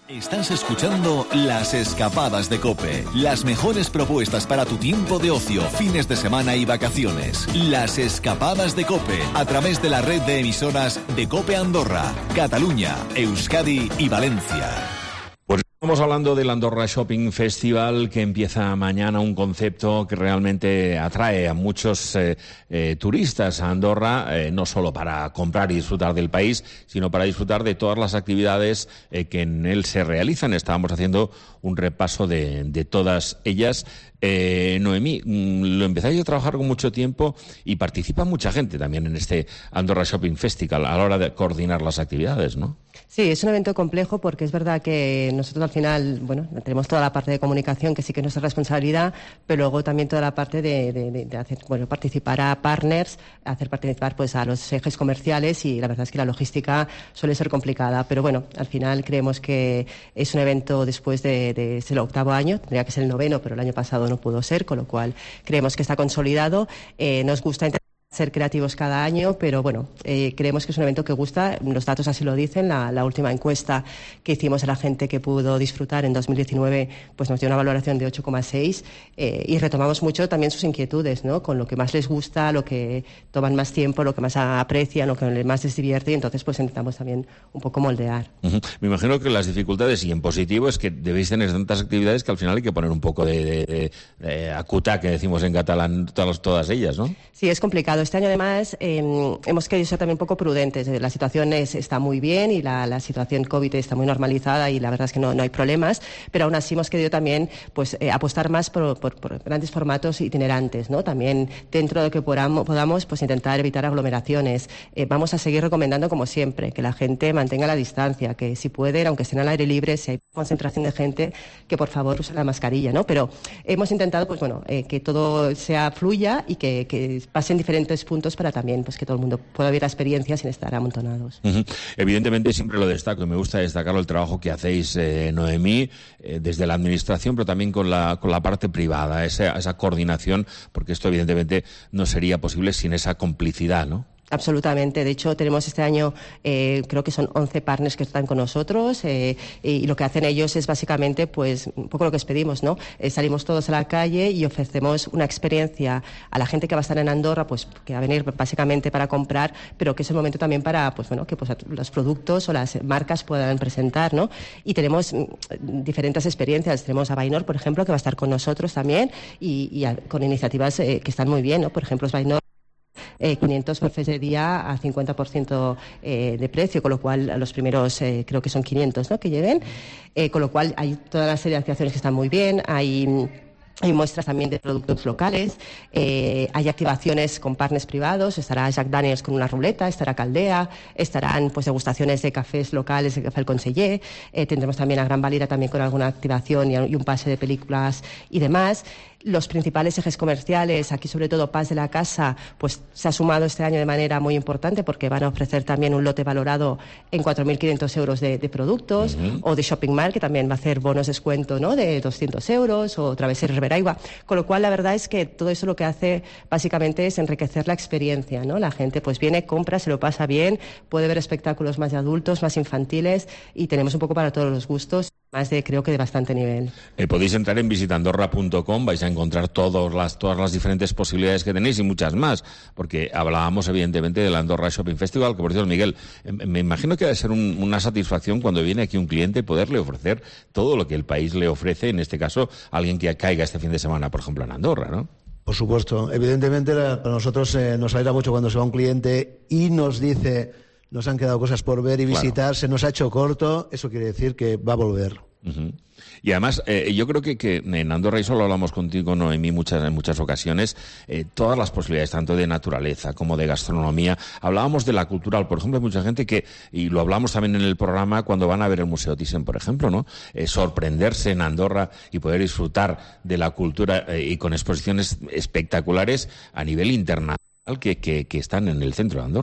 Estás escuchando Las Escapadas de COPE. Las mejores propuestas para tu tiempo de ocio, fines de semana y vacaciones. Las Escapadas de COPE, a través de la red de emisoras de COPE Andorra, Cataluña, Euskadi y Valencia. Pues estamos hablando del Andorra Shopping Festival, que empieza mañana, un concepto que realmente atrae a muchos eh, eh, turistas a Andorra, eh, no solo para comprar y disfrutar del país, sino para disfrutar de todas las actividades eh, que en él se realizan. Estábamos haciendo un repaso de, de todas ellas. Eh, Noemí, lo empezáis a trabajar con mucho tiempo y participa mucha gente también en este Andorra Shopping Festival a la hora de coordinar las actividades, ¿no? Sí, es un evento complejo porque es verdad que nosotros al final, bueno, tenemos toda la parte de comunicación que sí que es nuestra responsabilidad, pero luego también toda la parte de, de, de hacer, bueno, participar a partners, hacer participar pues a los ejes comerciales, y la verdad es que la logística suele ser complicada, pero bueno, al final creemos que es un evento después de, de es el octavo año, tendría que ser el noveno, pero el año pasado no pudo ser, con lo cual creemos que está consolidado. Eh, nos gusta intentar ser creativos cada año, pero bueno, eh, creemos que es un evento que gusta, los datos así lo dicen. La, la última encuesta que hicimos a la gente que pudo disfrutar en dos mil diecinueve pues nos dio una valoración de ocho coma seis, eh, y retomamos mucho también sus inquietudes, ¿no? Con lo que más les gusta, lo que toman más tiempo, lo que más aprecian, lo que más les divierte, y entonces pues intentamos también un poco moldear. Uh-huh. Me imagino que las dificultades, y en positivo, es que debéis tener tantas actividades que al final hay que poner un poco de, de, de, de acuta, que decimos en catalán, todas, todas ellas, ¿no? Sí, es complicado. Este año, además, eh, hemos querido ser también un poco prudentes. La situación es, está muy bien, y la, la situación COVID está muy normalizada, y la verdad es que no, no hay problemas, pero aún así hemos querido también pues eh, apostar más por, por, por grandes formatos itinerantes, ¿no? También, dentro de lo que podamos, podamos pues intentar evitar aglomeraciones. Eh, vamos a seguir recomendando, como siempre, que la gente mantenga la distancia, que si pueden, aunque estén al aire libre, si hay concentración de gente, que por favor use la mascarilla, ¿no? Pero hemos intentado, pues bueno, eh, que todo sea fluya y que, que pasen diferentes puntos para también pues que todo el mundo pueda vivir la experiencia sin estar amontonados. Uh-huh. Evidentemente siempre lo destaco, y me gusta destacarlo, el trabajo que hacéis, eh, Noemí, eh, desde la administración, pero también con la, con la parte privada, esa, esa coordinación, porque esto evidentemente no sería posible sin esa complicidad, ¿no? Absolutamente. De hecho, tenemos este año, eh, creo que son once partners que están con nosotros, eh, y lo que hacen ellos es básicamente, pues, un poco lo que os pedimos, ¿no? Eh, salimos todos a la calle y ofrecemos una experiencia a la gente que va a estar en Andorra, pues, que va a venir básicamente para comprar, pero que es el momento también para, pues, bueno, que pues, los productos o las marcas puedan presentar, ¿no? Y tenemos mm, diferentes experiencias. Tenemos a Bainor, por ejemplo, que va a estar con nosotros también, y, y a, con iniciativas eh, que están muy bien, ¿no? Por ejemplo, es Bainor. Eh, quinientos buffets de día a cincuenta por ciento eh, de precio, con lo cual los primeros eh, creo que son quinientos, ¿no?, que lleven, eh, con lo cual hay toda una serie de activaciones que están muy bien, hay... Hay muestras también de productos locales, eh, hay activaciones con partners privados, estará Jack Daniels con una ruleta, estará Caldea, estarán pues degustaciones de cafés locales, de café El Conseller, eh, tendremos también a Gran Valira también con alguna activación y, y un pase de películas y demás. Los principales ejes comerciales, aquí sobre todo Pas de la Casa, pues se ha sumado este año de manera muy importante, porque van a ofrecer también un lote valorado en cuatro mil quinientos euros de, de productos, uh-huh. o de Shopping Mall, que también va a hacer bonos descuento, ¿no?, de doscientos euros, o Travesseries Riberaigua. Con lo cual, la verdad es que todo eso lo que hace básicamente es enriquecer la experiencia, ¿no? La gente pues viene, compra, se lo pasa bien, puede ver espectáculos más de adultos, más infantiles, y tenemos un poco para todos los gustos, más de, creo que de bastante nivel. Eh, podéis entrar en visitandorra punto com, vais a encontrar todas las, todas las diferentes posibilidades que tenéis y muchas más, porque hablábamos evidentemente del Andorra Shopping Festival, que por cierto, Miguel, eh, me imagino que debe ser un, una satisfacción cuando viene aquí un cliente poderle ofrecer todo lo que el país le ofrece, en este caso, a alguien que caiga este fin de semana, por ejemplo, en Andorra, ¿no? Por supuesto. Evidentemente, para nosotros eh, nos alegra mucho cuando se va un cliente y nos dice, nos han quedado cosas por ver y visitar, claro. Se nos ha hecho corto, eso quiere decir que va a volver. Uh-huh. Y además, eh, yo creo que, que en Andorra, y solo hablamos contigo, Noemí, muchas, en muchas ocasiones, eh, todas las posibilidades, tanto de naturaleza como de gastronomía. Hablábamos de la cultural, por ejemplo, hay mucha gente que, y lo hablamos también en el programa, cuando van a ver el Museo Thyssen, por ejemplo, ¿no? Eh, sorprenderse en Andorra y poder disfrutar de la cultura eh, y con exposiciones espectaculares a nivel internacional que, que, que están en el centro de Andorra.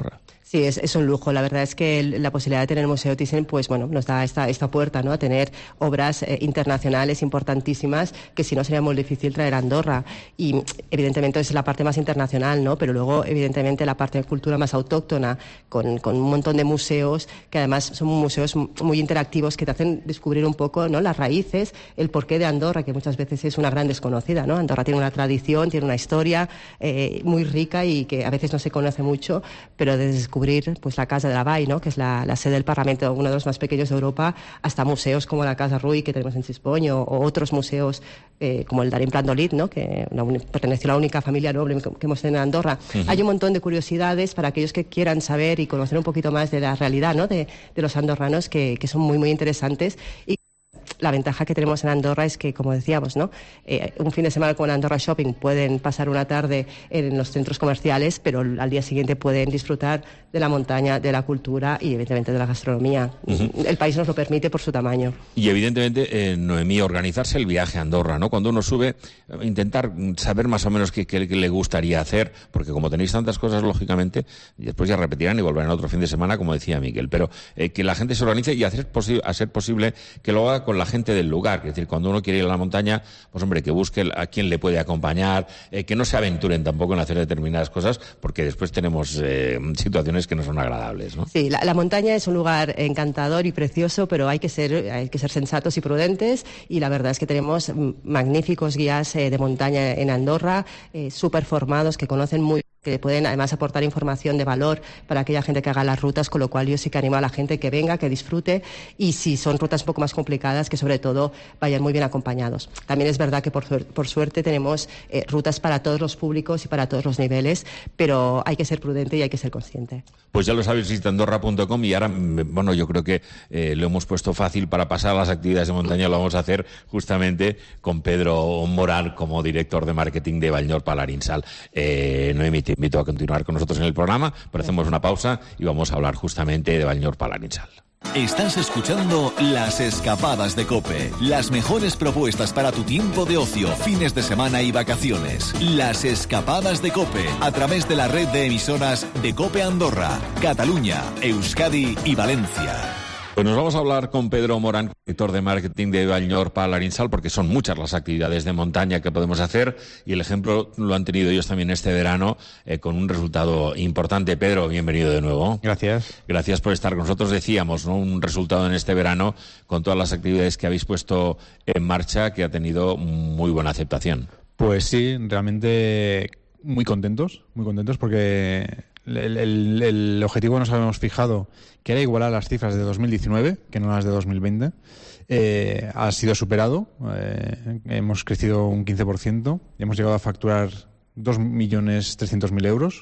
Sí, es, es un lujo. La verdad es que el, la posibilidad de tener el Museo Thyssen, pues bueno, nos da esta, esta puerta, ¿no? A tener obras eh, internacionales importantísimas que si no sería muy difícil traer a Andorra. Y evidentemente es la parte más internacional, ¿no? Pero luego, evidentemente, la parte de cultura más autóctona, con, con un montón de museos, que además son museos muy interactivos que te hacen descubrir un poco, ¿no? Las raíces, el porqué de Andorra, que muchas veces es una gran desconocida, ¿no? Andorra tiene una tradición, tiene una historia eh, muy rica y que a veces no se conoce mucho, pero desde descubrir pues la Casa de la Vall, ¿no? Que es la, la sede del Parlamento, uno de los más pequeños de Europa, hasta museos como la Casa Ruy que tenemos en Sispoñ o, o otros museos eh, como el d'Arenys Plandolit, ¿no? Que una, perteneció a la única familia noble que, que hemos tenido en Andorra. Uh-huh. Hay un montón de curiosidades para aquellos que quieran saber y conocer un poquito más de la realidad, ¿no? de, de los andorranos que, que son muy, muy interesantes. Y la ventaja que tenemos en Andorra es que, como decíamos, ¿no? Eh, un fin de semana con Andorra Shopping pueden pasar una tarde en los centros comerciales, pero al día siguiente pueden disfrutar de la montaña, de la cultura y, evidentemente, de la gastronomía. Uh-huh. El país nos lo permite por su tamaño. Y, evidentemente, eh, Noemí, organizarse el viaje a Andorra, ¿no? Cuando uno sube, intentar saber más o menos qué, qué, qué le gustaría hacer, porque como tenéis tantas cosas, lógicamente, después ya repetirán y volverán otro fin de semana, como decía Miguel, pero eh, que la gente se organice y hacer posi- a ser posible que lo haga con la gente del lugar. Es decir, cuando uno quiere ir a la montaña, pues hombre, que busque a quien le puede acompañar, eh, que no se aventuren tampoco en hacer determinadas cosas, porque después tenemos eh, situaciones que no son agradables, ¿no? Sí, la, la montaña es un lugar encantador y precioso, pero hay que ser, hay que ser sensatos y prudentes, y la verdad es que tenemos magníficos guías eh, de montaña en Andorra, eh, súper formados, que conocen muy que pueden además aportar información de valor para aquella gente que haga las rutas, con lo cual yo sí que animo a la gente que venga, que disfrute, y si son rutas un poco más complicadas, que sobre todo vayan muy bien acompañados. También es verdad que por, suer- por suerte tenemos eh, rutas para todos los públicos y para todos los niveles, pero hay que ser prudente y hay que ser consciente. Pues ya lo sabéis, visita andorra punto com, y ahora, bueno, yo creo que eh, lo hemos puesto fácil para pasar a las actividades de montaña. Lo vamos a hacer justamente con Pedro Morán como director de marketing de Vallnor Palarinsal. Eh, Noemí, te invito a continuar con nosotros en el programa, pero hacemos una pausa y vamos a hablar justamente de Vallnor Palarinsal. Estás escuchando Las Escapadas de COPE, las mejores propuestas para tu tiempo de ocio, fines de semana y vacaciones. Las Escapadas de COPE, a través de la red de emisoras de COPE Andorra, Cataluña, Euskadi y Valencia. Pues nos vamos a hablar con Pedro Morán, director de marketing de Vallnor Palarinsal, porque son muchas las actividades de montaña que podemos hacer y el ejemplo lo han tenido ellos también este verano eh, con un resultado importante. Pedro, bienvenido de nuevo. Gracias. Gracias por estar con nosotros. Decíamos, ¿no? Un resultado en este verano con todas las actividades que habéis puesto en marcha que ha tenido muy buena aceptación. Pues sí, realmente muy contentos, muy contentos porque el, el, el objetivo que nos habíamos fijado, que era igualar las cifras de dos mil diecinueve, que no las de dos mil veinte, eh, ha sido superado. Eh, hemos crecido un quince por ciento y hemos llegado a facturar dos millones trescientos mil euros.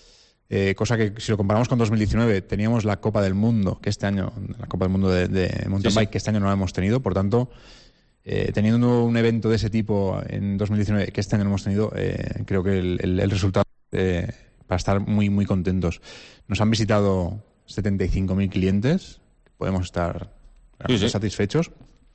Eh, cosa que, si lo comparamos con dos mil diecinueve, teníamos la Copa del Mundo, que este año, la Copa del Mundo de, de mountain bike, sí, sí. que este año no la hemos tenido. Por tanto, eh, teniendo un evento de ese tipo en dos mil diecinueve, que este año no hemos tenido, eh, creo que el, el, el resultado eh, para estar muy, muy contentos. Nos han visitado setenta y cinco mil clientes, podemos estar sí, sí. satisfechos,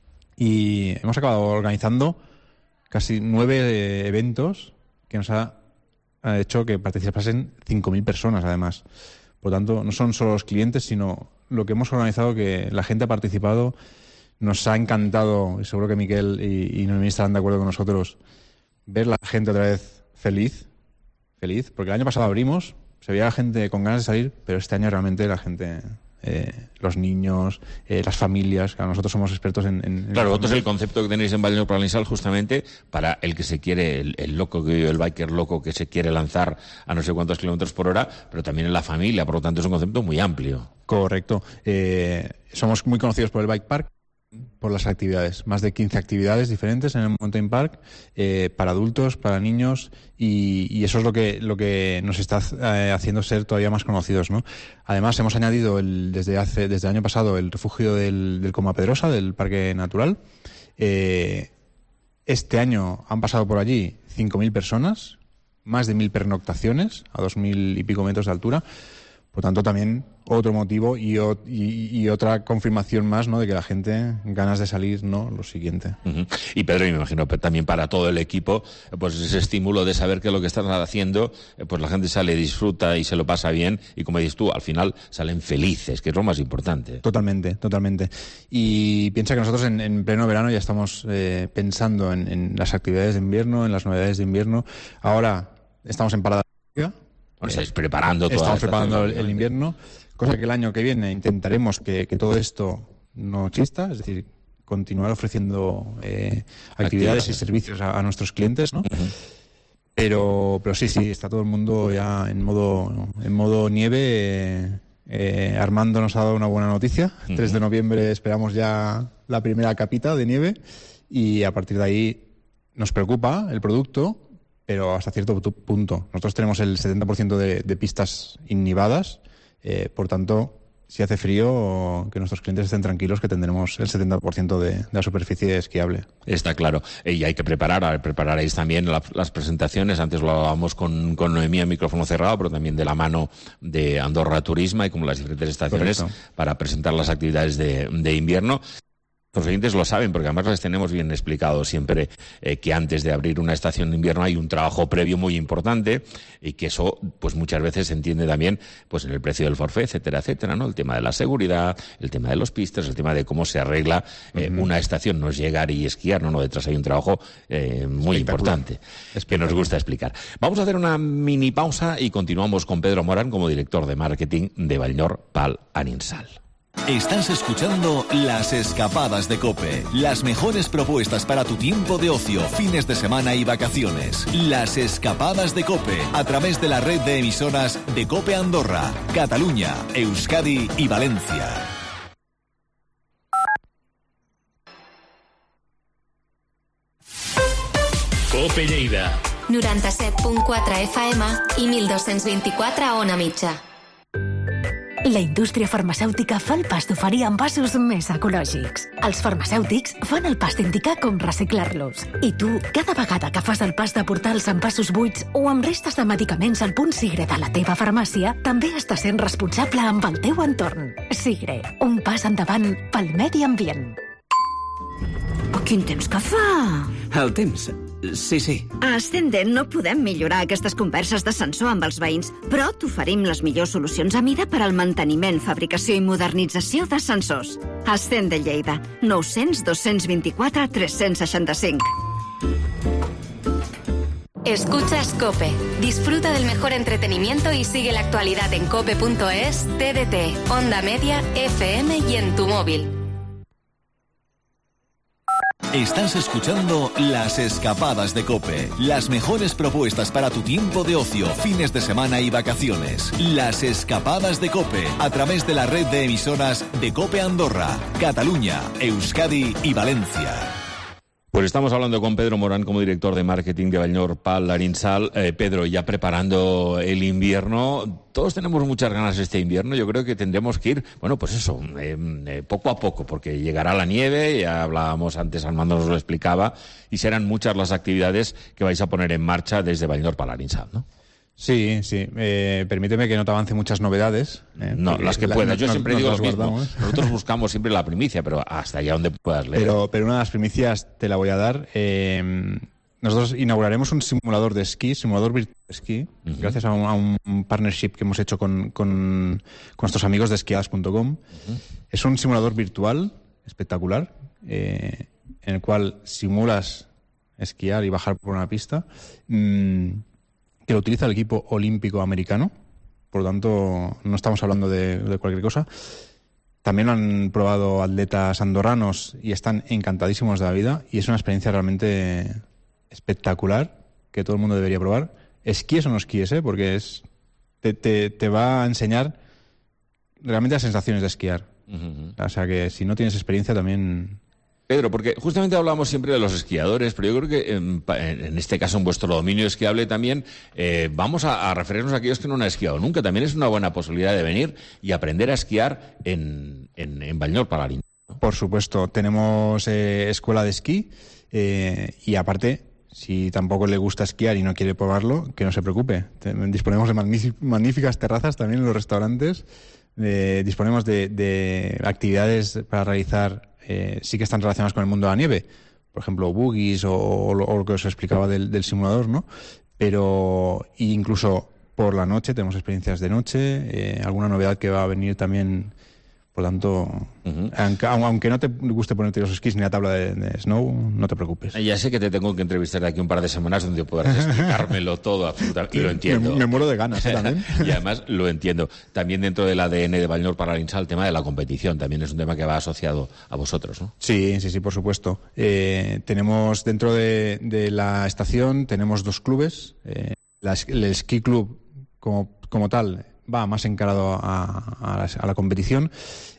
y hemos acabado organizando casi nueve eh, eventos que nos ha, ha hecho que participasen cinco mil personas, además. Por tanto, no son solo los clientes, sino lo que hemos organizado, que la gente ha participado. Nos ha encantado, y seguro que Miquel y, y Noemí estarán de acuerdo con nosotros, ver la gente otra vez feliz, feliz, porque el año pasado abrimos, se veía la gente con ganas de salir, pero este año realmente la gente, eh, los niños, eh, las familias, claro, nosotros somos expertos en... en claro, vosotros el concepto que tenéis en Vallnor Palarinsal justamente para el que se quiere, el, el loco, el biker loco que se quiere lanzar a no sé cuántos kilómetros por hora, pero también en la familia, por lo tanto es un concepto muy amplio. Correcto. Eh, somos muy conocidos por el Bike Park, por las actividades, más de quince actividades diferentes en el Mountain Park, eh, para adultos, para niños, y, y eso es lo que lo que nos está eh, haciendo ser todavía más conocidos, ¿no? Además, hemos añadido el, desde hace desde el año pasado el refugio del, del Coma Pedrosa, del Parque Natural. Eh, este año han pasado por allí cinco mil personas, más de mil pernoctaciones a dos mil y pico metros de altura. Por tanto, también otro motivo y, o, y, y otra confirmación más, ¿no?, de que la gente ganas de salir, ¿no?, lo siguiente. Uh-huh. Y Pedro, y me imagino también para todo el equipo, pues ese estímulo de saber que lo que están haciendo, pues la gente sale, disfruta y se lo pasa bien, y como dices tú, al final salen felices, que es lo más importante. Totalmente, totalmente. Y piensa que nosotros en, en pleno verano ya estamos eh, pensando en, en las actividades de invierno, en las novedades de invierno. Ahora estamos en parada. Bueno, estáis preparando toda Estamos esta preparando zona, el, el invierno, cosa que el año que viene intentaremos que, que todo esto no chista, es decir, continuar ofreciendo eh, actividades, actividades y servicios a, a nuestros clientes, ¿no? Uh-huh. Pero, pero sí, sí, está todo el mundo ya en modo, en modo nieve. Eh, eh, Armando nos ha dado una buena noticia. Uh-huh. tres de noviembre esperamos ya la primera capita de nieve y a partir de ahí nos preocupa el producto, pero hasta cierto punto. Nosotros tenemos el setenta por ciento de, de pistas innevadas, eh, por tanto, si hace frío, que nuestros clientes estén tranquilos que tendremos el setenta por ciento de, de la superficie esquiable. Está claro. Y hay que preparar, prepararéis también la, las presentaciones. Antes lo hablábamos con, con Noemí a micrófono cerrado, pero también de la mano de Andorra Turisma y como las diferentes estaciones. Correcto. Para presentar las actividades de, de invierno. Los oyentes lo saben, porque además les tenemos bien explicado siempre eh, que antes de abrir una estación de invierno hay un trabajo previo muy importante y que eso pues muchas veces se entiende también pues en el precio del forfait, etcétera, etcétera, ¿no? El tema de la seguridad, el tema de los pistas, el tema de cómo se arregla eh, uh-huh. una estación, no es llegar y esquiar, no, no, detrás hay un trabajo eh, muy importante que nos gusta explicar. Vamos a hacer una mini pausa y continuamos con Pedro Morán como director de marketing de Vallnor Pal Arinsal. Estás escuchando Las Escapadas de COPE. Las mejores propuestas para tu tiempo de ocio, fines de semana y vacaciones. Las Escapadas de COPE, a través de la red de emisoras de COPE Andorra, Cataluña, Euskadi y Valencia. COPE Lleida. noranta-set punt quatre F M i mil dos-cents vint-i-quatre a Ona Mitja. La indústria farmacèutica fa el pas d'oferir envasos més ecològics. Els farmacèutics fan el pas d'indicar com reciclar-los. I tu, cada vegada que fas el pas de portar els envasos buits o amb restes de medicaments al punt Sigre de la teva farmàcia, també estàs sent responsable amb el teu entorn. Sigre, un pas endavant pel medi ambient. Oh, quin temps que fa! El temps... Sí, sí. A Ascendent no podem millorar aquestes converses d'ascensor amb els veïns, però t'oferim les millors solucions a mida per al manteniment, fabricació i modernització d'ascensors. Ascendent Lleida, nou-cents dos-cents vint-i-quatre tres-cents seixanta-cinc. Escuchas COPE. Disfruta del mejor entretenimiento y sigue la actualidad en cope punto es, T D T, Onda Media, F M y en tu móvil. Estás escuchando Las Escapadas de COPE. Las mejores propuestas para tu tiempo de ocio, fines de semana y vacaciones. Las Escapadas de COPE, a través de la red de emisoras de COPE Andorra, Cataluña, Euskadi y Valencia. Pues estamos hablando con Pedro Morán como director de marketing de Vallnor Pal Arinsal. Eh, Pedro, ya preparando el invierno, todos tenemos muchas ganas este invierno. Yo creo que tendremos que ir, bueno, pues eso, eh, eh, poco a poco, porque llegará la nieve, ya hablábamos antes, Armando nos lo explicaba, y serán muchas las actividades que vais a poner en marcha desde Vallnor Pal Arinsal, ¿no? Sí, sí. Eh, permíteme que no te avance muchas novedades. Eh, no, las que la, puedas. Yo no, siempre no digo lo mismo. Guardamos. Nosotros buscamos siempre la primicia, pero hasta allá donde puedas leer. Pero, pero una de las primicias te la voy a dar. Eh, nosotros inauguraremos un simulador de esquí, simulador virtual de esquí, uh-huh. gracias a un, a un partnership que hemos hecho con, con, con nuestros amigos de esquiadas punto com. Uh-huh. Es un simulador virtual espectacular, eh, en el cual simulas esquiar y bajar por una pista. Mmm, que lo utiliza el equipo olímpico americano, por lo tanto no estamos hablando de, de cualquier cosa. También lo han probado atletas andorranos y están encantadísimos de la vida y es una experiencia realmente espectacular que todo el mundo debería probar. Esquíes o no esquíes, ¿eh? Porque es te, te, te va a enseñar realmente las sensaciones de esquiar. Uh-huh. O sea que si no tienes experiencia también... Pedro, porque justamente hablamos siempre de los esquiadores, pero yo creo que en, en este caso en vuestro dominio esquiable también eh, vamos a, a referirnos a aquellos que no han esquiado nunca. También es una buena posibilidad de venir y aprender a esquiar en, en, en Vallnor Pal Arinsal, ¿no? Por supuesto, tenemos eh, escuela de esquí eh, y aparte Si tampoco le gusta esquiar y no quiere probarlo, que no se preocupe. Disponemos de magníficas terrazas también en los restaurantes. Eh, disponemos de, de actividades para realizar, eh, sí que están relacionadas con el mundo de la nieve. Por ejemplo, buggies o, o, o lo que os explicaba del, del simulador, ¿no? Pero incluso por la noche tenemos experiencias de noche, eh, alguna novedad que va a venir también. Por lo tanto, uh-huh. aunque, aunque no te guste ponerte los esquís ni la tabla de, de snow, no te preocupes. Ya sé que te tengo que entrevistar de aquí un par de semanas donde podrás explicármelo todo absolutamente. Y lo entiendo. Me, me muero de ganas, ¿eh? También. Y además lo entiendo. También dentro del A D N de Vallnor Paralinsal, el tema de la competición también es un tema que va asociado a vosotros, ¿no? Sí, sí, sí, por supuesto. Eh, tenemos dentro de, de la estación tenemos dos clubes. Eh, la, el esquí club como, como tal va más encarado a, a, la, a la competición,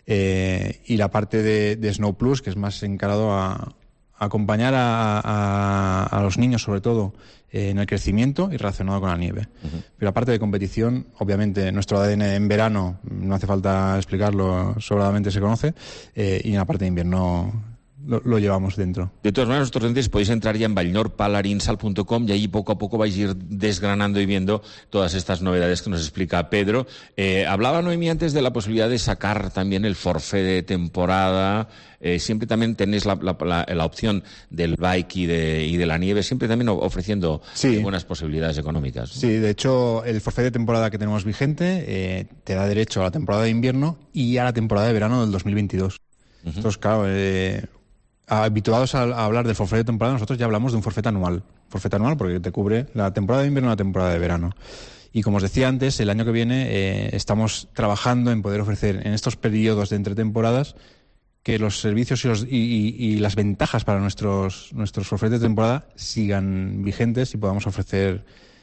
eh, y la parte de, de Snow Plus, que es más encarado a, a acompañar a, a, a los niños, sobre todo, eh, en el crecimiento y relacionado con la nieve. Uh-huh. Pero la parte de competición, obviamente, nuestro A D N en verano, no hace falta explicarlo, sobradamente se conoce, eh, y en la parte de invierno Lo, lo llevamos dentro. De todas maneras, vosotros entes podéis entrar ya en vallnor palarinsal punto com y allí poco a poco vais a ir desgranando y viendo todas estas novedades que nos explica Pedro. Eh, hablaba Noemí antes de la posibilidad de sacar también el forfait de temporada. Eh, siempre también tenéis la, la, la, la opción del bike y de, y de la nieve, siempre también ofreciendo sí. buenas posibilidades económicas, ¿no? Sí, de hecho, el forfait de temporada que tenemos vigente eh, te da derecho a la temporada de invierno y a la temporada de verano del dos mil veintidós. Uh-huh. Entonces, claro, eh, habituados a, a hablar del forfait de temporada, nosotros ya hablamos de un forfait anual. Forfait anual porque te cubre la temporada de invierno y la temporada de verano. Y como os decía antes, el año que viene eh, estamos trabajando en poder ofrecer en estos periodos de entretemporadas que los servicios y, los, y, y, y las ventajas para nuestros nuestros forfaits de temporada sigan vigentes y podamos ofrecer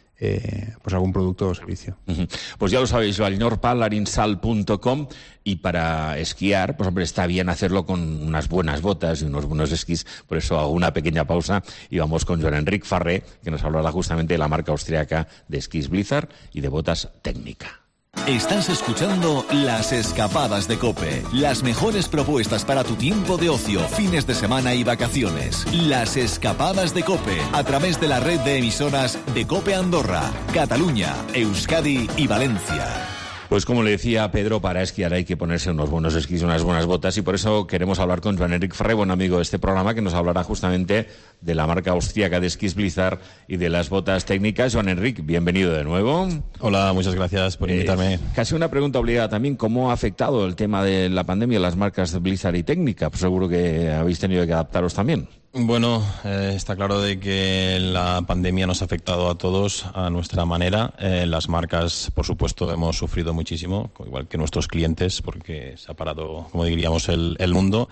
Eh, pues algún producto o servicio. Uh-huh. Pues ya lo sabéis, vallnor palarinsal punto com, y para esquiar, pues hombre, está bien hacerlo con unas buenas botas y unos buenos esquís. Por eso hago una pequeña pausa y vamos con Joan Enric Farré, que nos hablará justamente de la marca austriaca de esquís Blizzard y de botas Técnica. Estás escuchando Las Escapadas de COPE. Las mejores propuestas para tu tiempo de ocio, fines de semana y vacaciones. Las Escapadas de COPE, a través de la red de emisoras de COPE Andorra, Cataluña, Euskadi y Valencia. Pues como le decía Pedro, para esquiar hay que ponerse unos buenos esquís, unas buenas botas, y por eso queremos hablar con Joan Enric Farré, buen amigo de este programa, que nos hablará justamente de la marca austríaca de esquís Blizzard y de las botas técnicas. Joan Enric, bienvenido de nuevo. Hola, muchas gracias por invitarme. Eh, casi una pregunta obligada también, ¿cómo ha afectado el tema de la pandemia a las marcas Blizzard y Técnica? Pues seguro que habéis tenido que adaptaros también. Bueno, eh, está claro de que la pandemia nos ha afectado a todos a nuestra manera. Eh, las marcas, por supuesto, hemos sufrido muchísimo, igual que nuestros clientes, porque se ha parado, como diríamos, el, el mundo.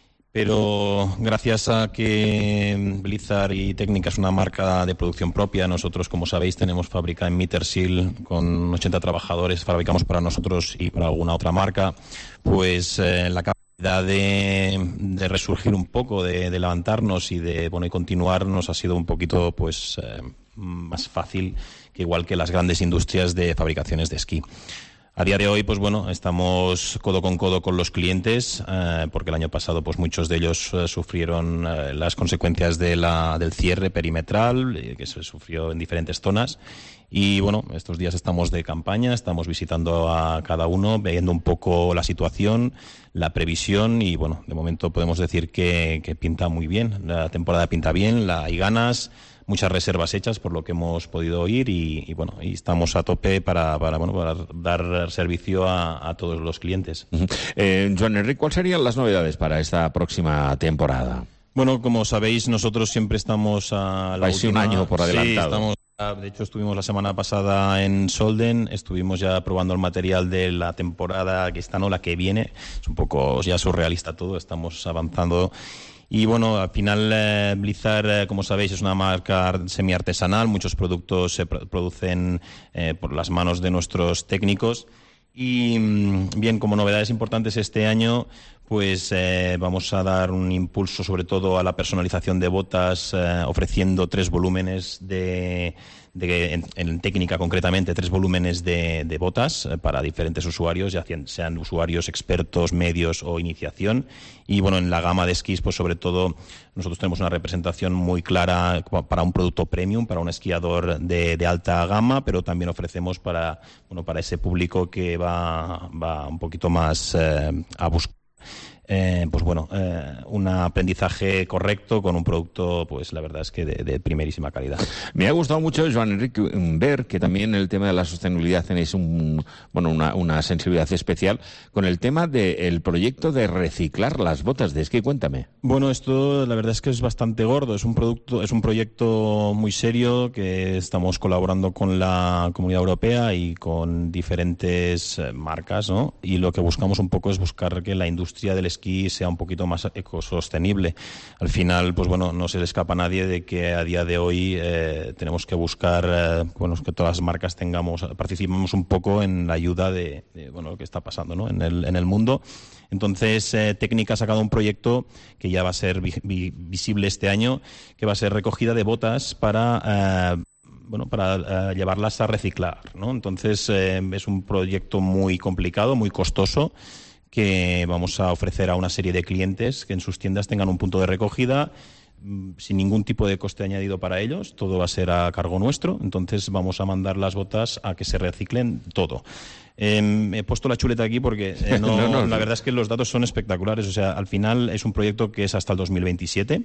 Pero gracias a que Blizzard y Técnica es una marca de producción propia, nosotros, como sabéis, tenemos fábrica en Mittersill con ochenta trabajadores, fabricamos para nosotros y para alguna otra marca, pues eh, la De, de resurgir un poco, de, de levantarnos y de bueno y continuar nos ha sido un poquito pues eh, más fácil que igual que las grandes industrias de fabricaciones de esquí. A día de hoy, pues bueno, estamos codo con codo con los clientes, eh, porque el año pasado pues muchos de ellos eh, sufrieron eh, las consecuencias de la, del cierre perimetral, eh, que se sufrió en diferentes zonas. Y bueno, estos días estamos de campaña, estamos visitando a cada uno, viendo un poco la situación, la previsión, y bueno, de momento podemos decir que, que pinta muy bien, la temporada pinta bien, la, hay ganas, muchas reservas hechas por lo que hemos podido oír, y, y bueno, y estamos a tope para, para, bueno, para dar servicio a, a todos los clientes. Uh-huh. eh, Joan Enric, ¿cuáles serían las novedades para esta próxima temporada? Bueno, como sabéis, nosotros siempre estamos a la última... un año por adelantado. Sí, estamos... De hecho, estuvimos la semana pasada en Solden, estuvimos ya probando el material de la temporada que está, no la que viene. Es un poco ya surrealista todo, estamos avanzando. Y bueno, al final eh, Blizzard, eh, como sabéis, es una marca semi-artesanal, muchos productos se pr- producen eh, por las manos de nuestros técnicos. Y bien, como novedades importantes este año, pues eh, vamos a dar un impulso sobre todo a la personalización de botas, eh, ofreciendo tres volúmenes de... De, en, en técnica concretamente, tres volúmenes de, de botas eh, para diferentes usuarios, ya sean usuarios expertos, medios o iniciación. Y bueno, en la gama de esquís, pues sobre todo nosotros tenemos una representación muy clara para un producto premium, para un esquiador de, de alta gama, pero también ofrecemos para, bueno, para ese público que va, va un poquito más eh, a buscar. Eh, pues bueno, eh, un aprendizaje correcto con un producto, pues la verdad es que de, de primerísima calidad. Me ha gustado mucho, Joan Enrique, ver que también en el tema de la sostenibilidad tenéis un, bueno, una, una sensibilidad especial con el tema del proyecto de reciclar las botas de esquí. Cuéntame. Bueno, esto la verdad es que es bastante gordo. Es un producto, es un proyecto muy serio que estamos colaborando con la Comunidad Europea y con diferentes eh, marcas, ¿no? Y lo que buscamos un poco es buscar que la industria del esquí sea un poquito más ecosostenible. Al final, pues bueno, no se le escapa a nadie de que a día de hoy eh, tenemos que buscar, eh, bueno, que todas las marcas tengamos, participemos un poco en la ayuda de, de bueno, lo que está pasando, ¿no? en el en el mundo. Entonces, eh, Técnica ha sacado un proyecto que ya va a ser vi vi visible este año, que va a ser recogida de botas para eh, bueno, para uh, llevarlas a reciclar, ¿no? Entonces, eh, es un proyecto muy complicado, muy costoso, que vamos a ofrecer a una serie de clientes que en sus tiendas tengan un punto de recogida sin ningún tipo de coste añadido para ellos. Todo va a ser a cargo nuestro. Entonces vamos a mandar las botas a que se reciclen todo. Eh, he puesto la chuleta aquí porque eh, no, no, no, la verdad es que los datos son espectaculares. O sea, al final es un proyecto que es hasta el dos mil veintisiete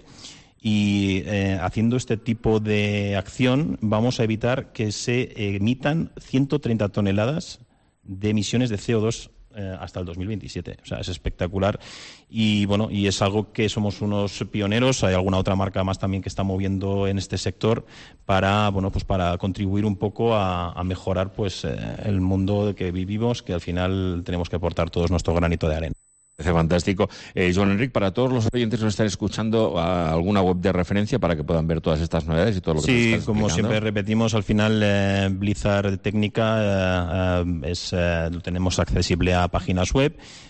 y eh, haciendo este tipo de acción vamos a evitar que se emitan ciento treinta toneladas de emisiones de C O dos hasta el dos mil veintisiete. O sea, es espectacular y bueno, y es algo que somos unos pioneros. Hay alguna otra marca más también que está moviendo en este sector para, bueno, pues para contribuir un poco a, a mejorar pues eh, el mundo que vivimos, que al final tenemos que aportar todos nuestro granito de arena. Parece fantástico. Eh, Joan Enrique, para todos los oyentes que nos están escuchando, ¿alguna web de referencia para que puedan ver todas estas novedades y todo lo que Sí, nos estás como explicando? siempre repetimos, al final eh, Blizzard Técnica eh, eh, es, eh, lo tenemos accesible a páginas web.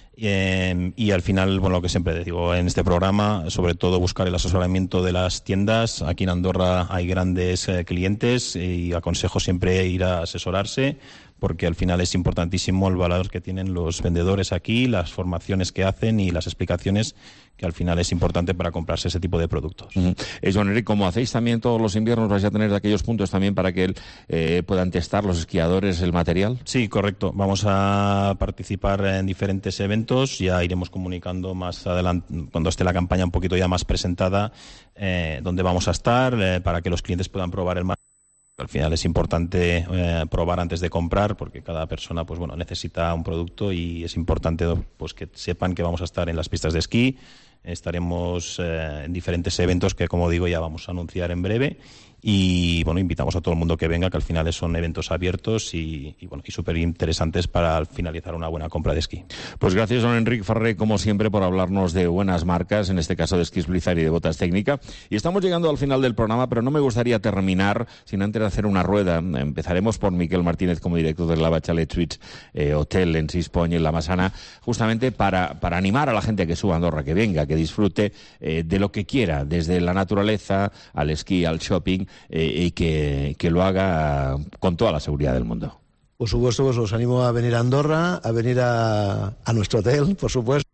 Eh, y al final, bueno, lo que siempre digo en este programa, sobre todo buscar el asesoramiento de las tiendas. Aquí en Andorra hay grandes eh, clientes y aconsejo siempre ir a asesorarse, porque al final es importantísimo el valor que tienen los vendedores aquí, las formaciones que hacen y las explicaciones, que al final es importante para comprarse ese tipo de productos. Uh-huh. eh, Joan Enrique, como hacéis también todos los inviernos, vais a tener aquellos puntos también para que eh, puedan testar los esquiadores el material. Sí, correcto. Vamos a participar en diferentes eventos. Ya iremos comunicando más adelante, cuando esté la campaña un poquito ya más presentada, eh, dónde vamos a estar, eh, para que los clientes puedan probar el material. Al final es importante eh, probar antes de comprar, porque cada persona pues bueno necesita un producto y es importante pues que sepan que vamos a estar en las pistas de esquí. Estaremos eh, en diferentes eventos que, como digo, ya vamos a anunciar en breve. Y bueno, invitamos a todo el mundo que venga, que al final son eventos abiertos y, y bueno, y súper interesantes para finalizar una buena compra de esquí. Pues gracias, don Enrique Ferrer, como siempre, por hablarnos de buenas marcas, en este caso de esquís Blizzard y de botas Técnica. Y estamos llegando al final del programa, pero no me gustaría terminar sin antes de hacer una rueda. Empezaremos por Miquel Martínez como director de la Bachelet Suites eh, Hotel en Sispony, en La Massana, justamente para, para animar a la gente que suba a Andorra, que venga, que disfrute eh, de lo que quiera, desde la naturaleza al esquí, al shopping, eh, y que, que lo haga con toda la seguridad del mundo. Por supuesto, pues os animo a venir a Andorra, a venir a, a nuestro hotel, por supuesto,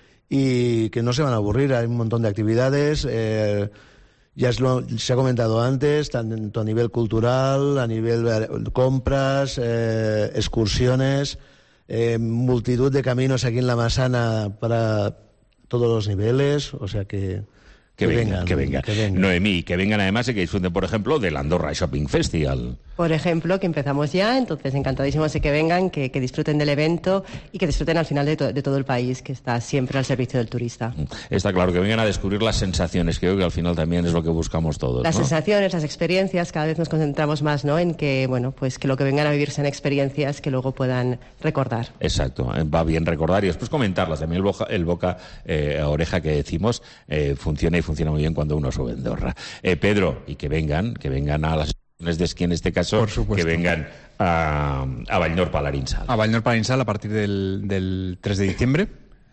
y que no se van a aburrir. Hay un montón de actividades, eh, ya es lo, se ha comentado antes, tanto a nivel cultural, a nivel de compras, eh, excursiones, eh, multitud de caminos aquí en La Massana para todos los niveles, o sea que... Que, que, vengan, vengan, que vengan, que vengan. Noemí, que vengan además y que disfruten, por ejemplo, del Andorra Shopping Festival. Por ejemplo, que empezamos ya, entonces encantadísimos de que vengan, que, que disfruten del evento y que disfruten al final de, to de todo el país, que está siempre al servicio del turista. Está claro, que vengan a descubrir las sensaciones, que creo que al final también es lo que buscamos todos. Las ¿no? sensaciones, las experiencias, cada vez nos concentramos más, ¿no?, en que, bueno, pues que lo que vengan a vivir sean experiencias que luego puedan recordar. Exacto, va bien recordar y después comentarlas. También el boca, el boca eh, oreja que decimos eh, funciona y funciona muy bien cuando uno sube a Andorra. Eh, Pedro, y que vengan, que vengan a las de esquí en este caso, que vengan a, a Vallnor Palarinsal. A Vallnor Palarinsal a partir del, del tres de diciembre.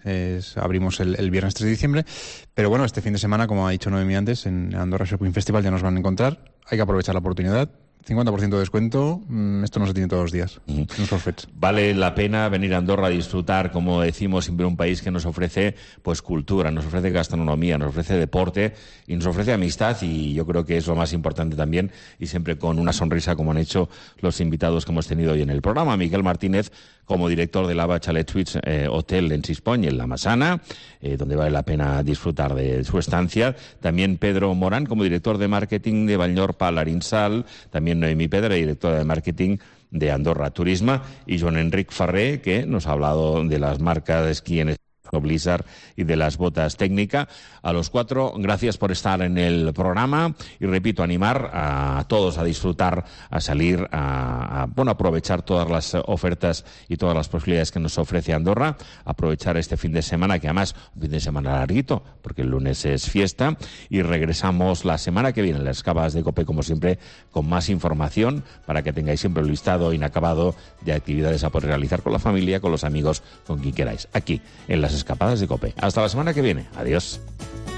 Es, abrimos el, el viernes tres de diciembre. Pero bueno, este fin de semana, como ha dicho Noemi antes, en Andorra Shopping Festival ya nos van a encontrar. Hay que aprovechar la oportunidad. cincuenta por ciento de descuento, esto no se tiene todos los días. Uh-huh. Vale la pena venir a Andorra a disfrutar, como decimos, siempre un país que nos ofrece pues cultura, nos ofrece gastronomía, nos ofrece deporte y nos ofrece amistad, y yo creo que es lo más importante también, y siempre con una sonrisa, como han hecho los invitados que hemos tenido hoy en el programa. Miguel Martínez, como director del Ava Chalet Suites eh, Hotel en Sispony, en La Massana, eh, donde vale la pena disfrutar de su estancia. También Pedro Morán, como director de marketing de Vallorpa Larinsal. También Noemi Pedra, directora de marketing de Andorra Turisme. Y Joan Enric Ferrer, que nos ha hablado de las marcas de esquí en Blizzard y de las botas técnica. A los cuatro, gracias por estar en el programa, y repito, animar a todos a disfrutar, a salir, a, a bueno, aprovechar todas las ofertas y todas las posibilidades que nos ofrece Andorra, aprovechar este fin de semana, que además un fin de semana larguito, porque el lunes es fiesta, y regresamos la semana que viene en las Escapadas de COPE, como siempre, con más información, para que tengáis siempre el listado inacabado de actividades a poder realizar con la familia, con los amigos, con quien queráis, aquí en las Escapadas de COPE. Hasta la semana que viene. Adiós.